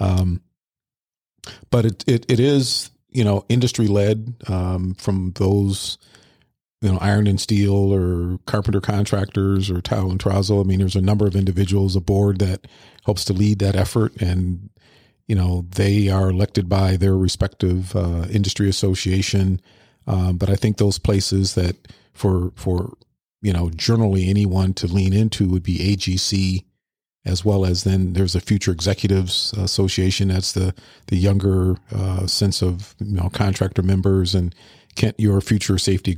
But it is, industry led, from those, iron and steel or carpenter contractors or tile and terrazzo. I mean, there's a number of individuals, a board that helps to lead that effort, and they are elected by their respective industry association. But I think those places that for generally anyone to lean into would be AGC, as well as then there's a Future Executives Association. That's the younger sense of contractor members, and Kent, your Future Safety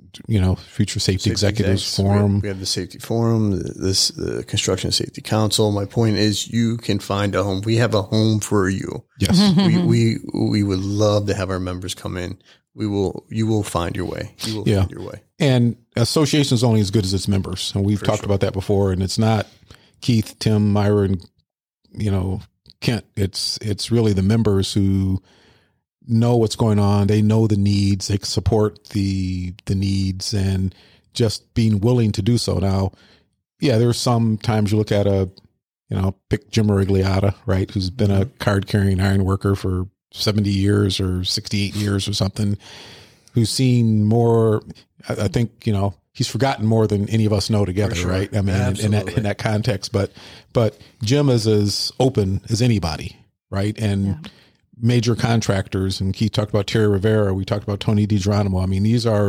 Executives Forum. We have the Safety Forum, the Construction Safety Council. My point is, you can find a home. We have a home for you. Yes, we would love to have our members come in. You will find your way. You will find your way. And association is only as good as its members, and we've talked about that before. And it's not Keith, Tim, Myra, and Kent. It's really the members who know what's going on. They know the needs. They support the needs, and just being willing to do so. Now, there's some times you look at pick Jim Arigliotta, right, who's been a card carrying iron worker for 70 years or 68 years or something, who's seen more. I think, he's forgotten more than any of us know together, sure. Right? I mean, in that context, but Jim is as open as anybody, right? And major contractors, and Keith talked about Terry Rivera, we talked about Tony DiGeronimo. I mean, these are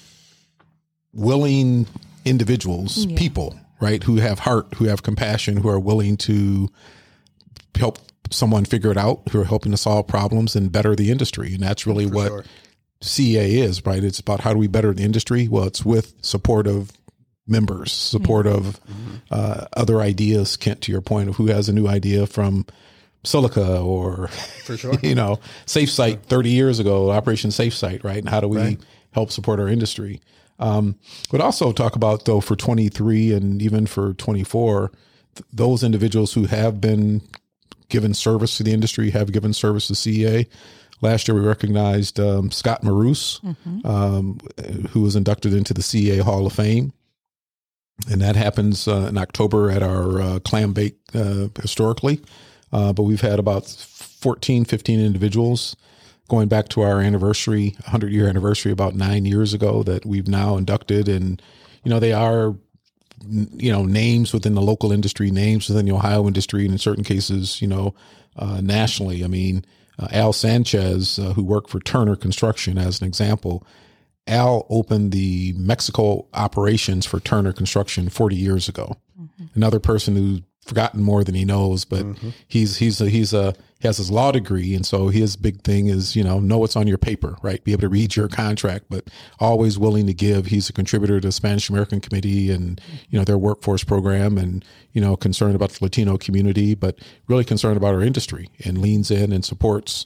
willing individuals, people, right, who have heart, who have compassion, who are willing to help someone figure it out, who are helping to solve problems and better the industry. And that's really what CEA is, right? It's about how do we better the industry? Well, it's with support of members, support of other ideas, Kent, to your point of who has a new idea from Silica or, Safe Site 30 years ago, Operation Safe Site, right? And how do we help support our industry? But also talk about, though, for 23 and even for 24, those individuals who have been given service to the industry, have given service to CEA. Last year, we recognized Scott Maroose, who was inducted into the CEA Hall of Fame. And that happens in October at our clam bake historically. But we've had about 15 individuals going back to our anniversary, 100-year anniversary, about 9 years ago, that we've now inducted. And, they are, names within the local industry, names within the Ohio industry, and in certain cases, nationally. I mean, Al Sanchez, who worked for Turner Construction as an example, Al opened the Mexico operations for Turner Construction 40 years ago. Another person who's forgotten more than he knows, but he has his law degree, and so his big thing is know what's on your paper, right? Be able to read your contract, but always willing to give. He's a contributor to the Spanish American Committee and their workforce program, and concerned about the Latino community, but really concerned about our industry, and leans in and supports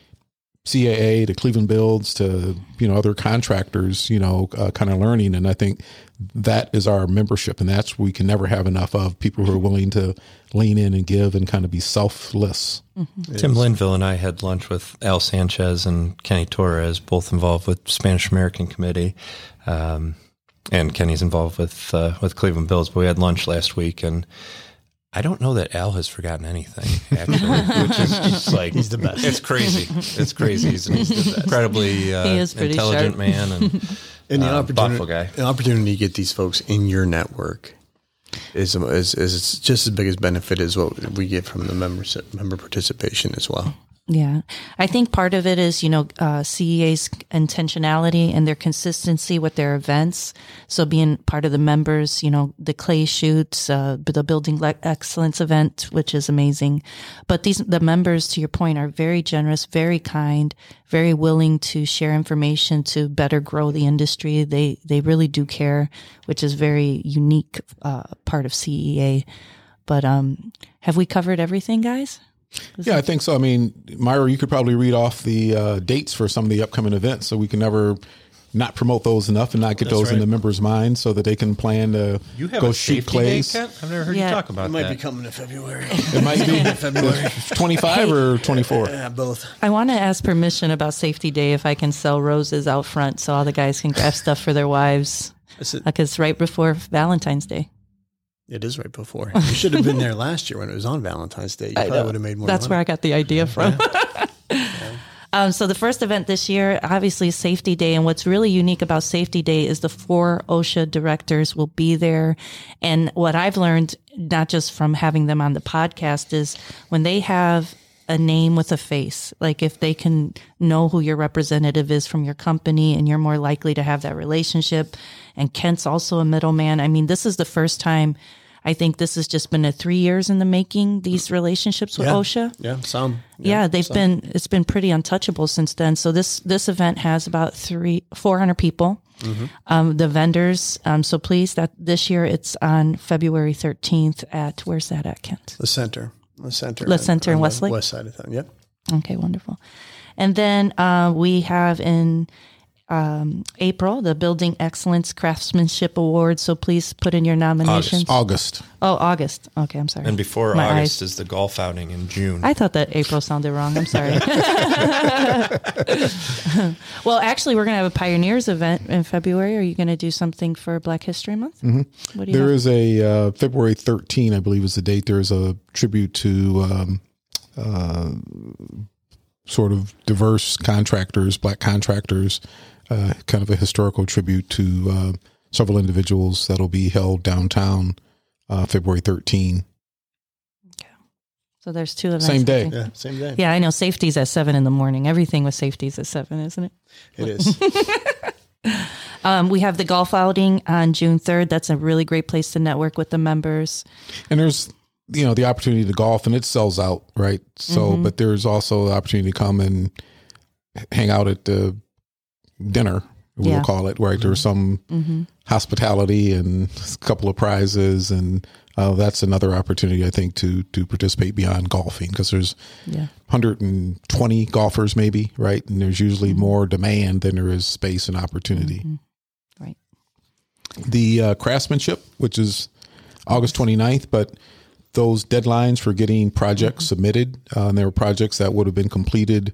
CAA to Cleveland Builds to other contractors, kind of learning. And I think that is our membership, and that's we can never have enough of, people who are willing to lean in and give and kind of be selfless. Tim Linville and I had lunch with Al Sanchez and Kenny Torres, both involved with Spanish American Committee, and Kenny's involved with Cleveland Builds. But we had lunch last week, and I don't know that Al has forgotten anything, actually, which is just like, he's the best. It's crazy. It's crazy. He's an incredibly intelligent sharp man and the thoughtful guy. The opportunity to get these folks in your network is just as big as benefit as what we get from the member participation as well. Yeah. I think part of it is, CEA's intentionality and their consistency with their events. So being part of the members, the clay shoots, the Building Excellence event, which is amazing. But the members, to your point, are very generous, very kind, very willing to share information to better grow the industry. They really do care, which is very unique, part of CEA. But, have we covered everything, guys? Yeah, I think so. I mean, Myra, you could probably read off the dates for some of the upcoming events, so we can never not promote those enough and not get those in the members' minds so that they can plan to go shoot clays. Day, Kent? I've never heard you talk about that. It might be coming in February. It might be February 25 or 24. Yeah, both. I want to ask permission about Safety Day if I can sell roses out front so all the guys can grab stuff for their wives. Like it's right before Valentine's Day. It is right before. You should have been there last year when it was on Valentine's Day. You probably would have made more That's money. where I got the idea from. So the first event this year, obviously, is Safety Day. And what's really unique about Safety Day is the 4 OSHA directors will be there. And what I've learned, not just from having them on the podcast, is when they have a name with a face, like if they can know who your representative is from your company, and you're more likely to have that relationship. And Kent's also a middleman. I mean, this is the first time. I think this has just been 3 years in the making, these relationships with OSHA. Yeah, some. It's been pretty untouchable since then. So this event has about 400 people. Mm-hmm. The vendors. So please, this year it's on February 13th at, where's that at, Kent? The center in Westlake? West side of town, yep. Okay, wonderful. And then we have in April, the Building Excellence Craftsmanship Award. So please put in your nominations. August. Oh, August. Okay, I'm sorry. And before My August eyes. is the golf outing in June. I thought that April sounded wrong. I'm sorry. Well, actually, we're going to have a Pioneers event in February. Are you going to do something for Black History Month? Mm-hmm. What do you There have? is a February 13, I believe is the date. There is a tribute to sort of diverse contractors, Black contractors, kind of a historical tribute to several individuals that'll be held downtown February 13. Okay. So there's 2 events. Same day. Yeah, same day. Yeah, I know safety's at 7 a.m. Everything with safety's at 7, isn't it? It is. We have the golf outing on June 3rd. That's a really great place to network with the members. And there's, the opportunity to golf, and it sells out, right? So, but there's also the opportunity to come and hang out at the dinner, we'll call it, right? There's some hospitality and a couple of prizes, and that's another opportunity, I think, to participate beyond golfing, because there's 120 golfers maybe, right? And there's usually more demand than there is space and opportunity. Right. The craftsmanship, which is August 29th, but those deadlines for getting projects submitted, and there were projects that would have been completed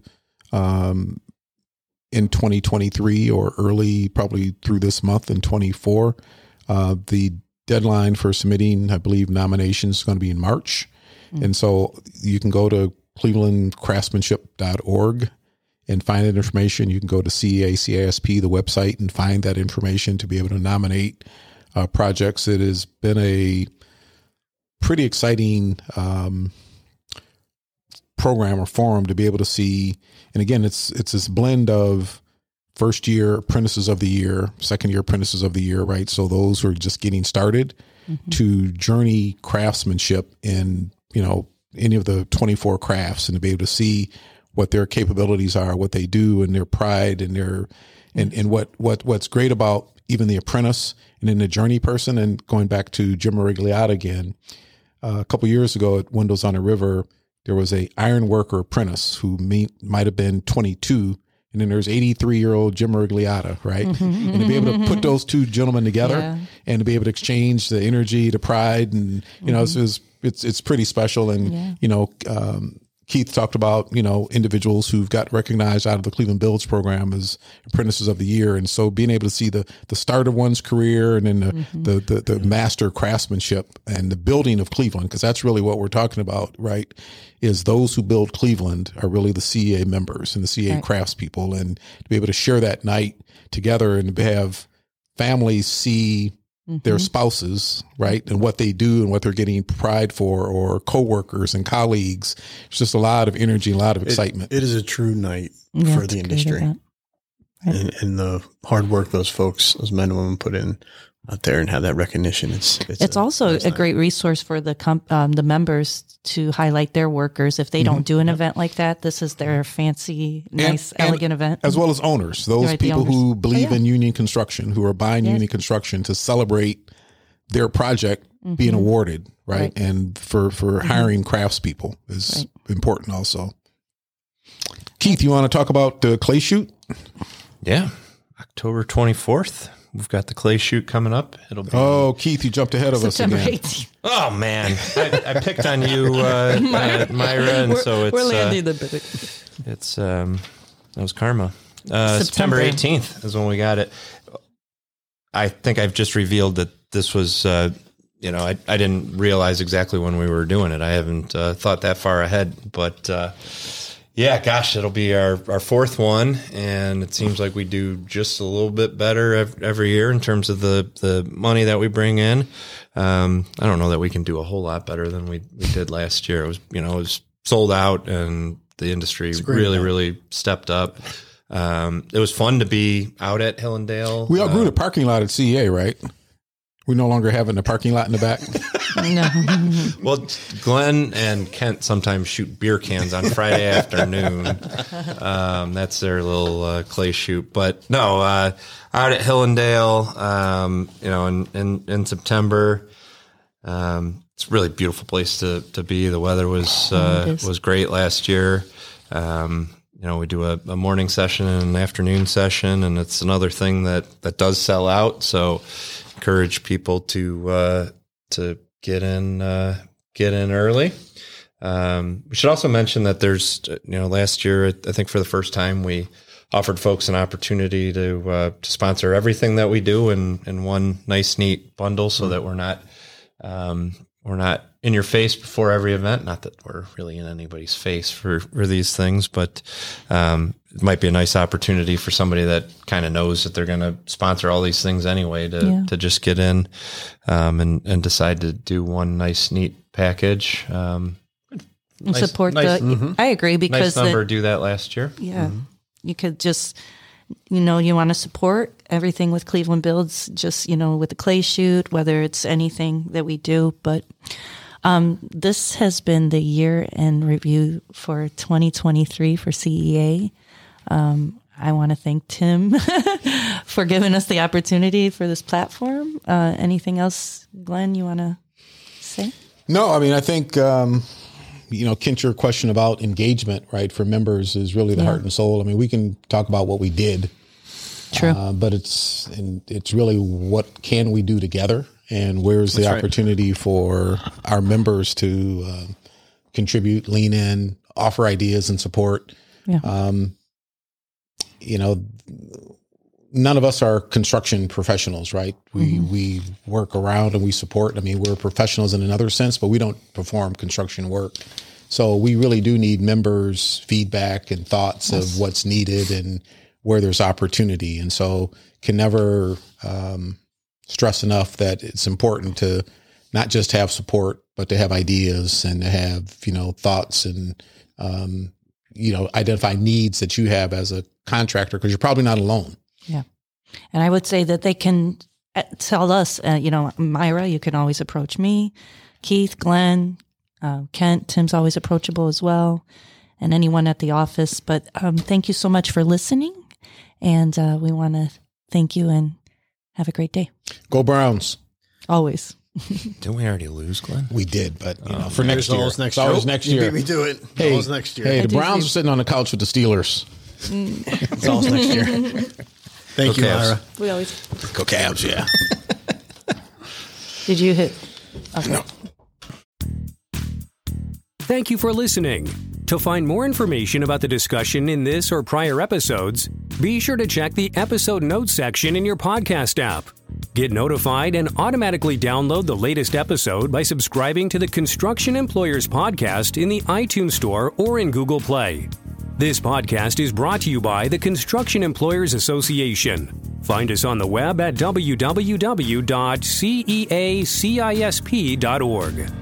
in 2023 or early, probably through this month in 24. The deadline for submitting, I believe, nominations is going to be in March. And so you can go to clevelandcraftsmanship.org and find that information. You can go to CEA-CISP, the website, and find that information to be able to nominate projects. It has been a pretty exciting program or forum to be able to see. And again, it's this blend of first year apprentices of the year, second year apprentices of the year, right? So those who are just getting started to journey craftsmanship in, any of the 24 crafts, and to be able to see what their capabilities are, what they do, and their pride and their, and what's great about even the apprentice and then the journey person. And going back to Jim Marigliata again, a couple of years ago at Windows on the River, there was a iron worker apprentice who might have been 22, and then there's 83-year-old Jim Marigliata, right? And to be able to put those two gentlemen together and to be able to exchange the energy, the pride, and it's pretty special. And Keith talked about individuals who've got recognized out of the Cleveland Builds program as apprentices of the year, and so being able to see the start of one's career and then the master craftsmanship and the building of Cleveland, because that's really what we're talking about, right? Is those who build Cleveland are really the CEA members and the CEA craftspeople, and to be able to share that night together and to have families see their spouses, right? And what they do and what they're getting pride for, or coworkers and colleagues. It's just a lot of energy, a lot of excitement. It is a true night Yeah, for it's the a great industry. event. Right. And the hard work those folks, those men and women put in out there and have that recognition. It's also nice a night. great resource for the members to highlight their workers. If they don't do an event like that, this is their fancy, nice, elegant event. As well as owners, those Right, the people owners. who believe yeah. in union construction, who are buying union construction to celebrate their project being awarded, right? And for hiring craftspeople is important also. Keith, you want to talk about the clay shoot? Yeah. October 24th. We've got the clay shoot coming up. It'll be. Oh, Keith, you jumped ahead of September us again. 18th. Oh man, I picked on you, Myra, and so it's We're landing the bit. it's that was karma. September 18th is when we got it. I think I've just revealed that this was, I didn't realize exactly when we were doing it. I haven't thought that far ahead, but yeah, gosh, it'll be our fourth one, and it seems like we do just a little bit better every year in terms of the money that we bring in. I don't know that we can do a whole lot better than we did last year. It was sold out, and the industry really stepped up. It was fun to be out at Hillendale. We outgrew the parking lot at CEA, right? We no longer having the parking lot in the back. No. Well, Glenn and Kent sometimes shoot beer cans on Friday afternoon. That's their little clay shoot. But no, out at Hillendale, in September. It's a really beautiful place to be. The weather was great last year. We do a morning session and an afternoon session, and it's another thing that does sell out. So encourage people to get in early. We should also mention that there's, last year, I think for the first time, we offered folks an opportunity to sponsor everything that we do in one nice, neat bundle, so that we're not in your face before every event. Not that we're really in anybody's face for these things, but it might be a nice opportunity for somebody that kind of knows that they're going to sponsor all these things anyway to just get in and decide to do one nice, neat package. And support I agree, because nice number do that last year. Yeah. You could just, you want to support everything with Cleveland Builds, just, with the clay shoot, whether it's anything that we do. But this has been the year in review for 2023 for CEA. I want to thank Tim for giving us the opportunity for this platform. Anything else, Glenn, you want to say? No, I mean, I think, Kent, your question about engagement, right, for members is really the heart and soul. I mean, we can talk about what we did. True. But it's really what can we do together, and where's the opportunity for our members to contribute, lean in, offer ideas and support. Yeah. None of us are construction professionals, right? We work around and we support. I mean, we're professionals in another sense, but we don't perform construction work. So we really do need members' feedback and thoughts of what's needed and where there's opportunity. And so can never stress enough that it's important to not just have support, but to have ideas and to have, thoughts and, identify needs that you have as a contractor, because you're probably not alone. Yeah. And I would say that they can tell us, Myra, you can always approach me, Keith, Glenn, Kent, Tim's always approachable as well, and anyone at the office. But thank you so much for listening. And we want to thank you and have a great day. Go Browns. Always. Didn't we already lose, Glenn? We did, but for next year. Always next year. Always next year. You beat me to it. Hey, Always next year. Hey, the do Browns see. are sitting on the couch with the Steelers. It's always next year. Thank you, Cavs. Myra. We always. Go Cavs, yeah. Did you hit? Okay. No. Thank you for listening. To find more information about the discussion in this or prior episodes, be sure to check the episode notes section in your podcast app. Get notified and automatically download the latest episode by subscribing to the Construction Employers Podcast in the iTunes Store or in Google Play. This podcast is brought to you by the Construction Employers Association. Find us on the web at www.ceacisp.org.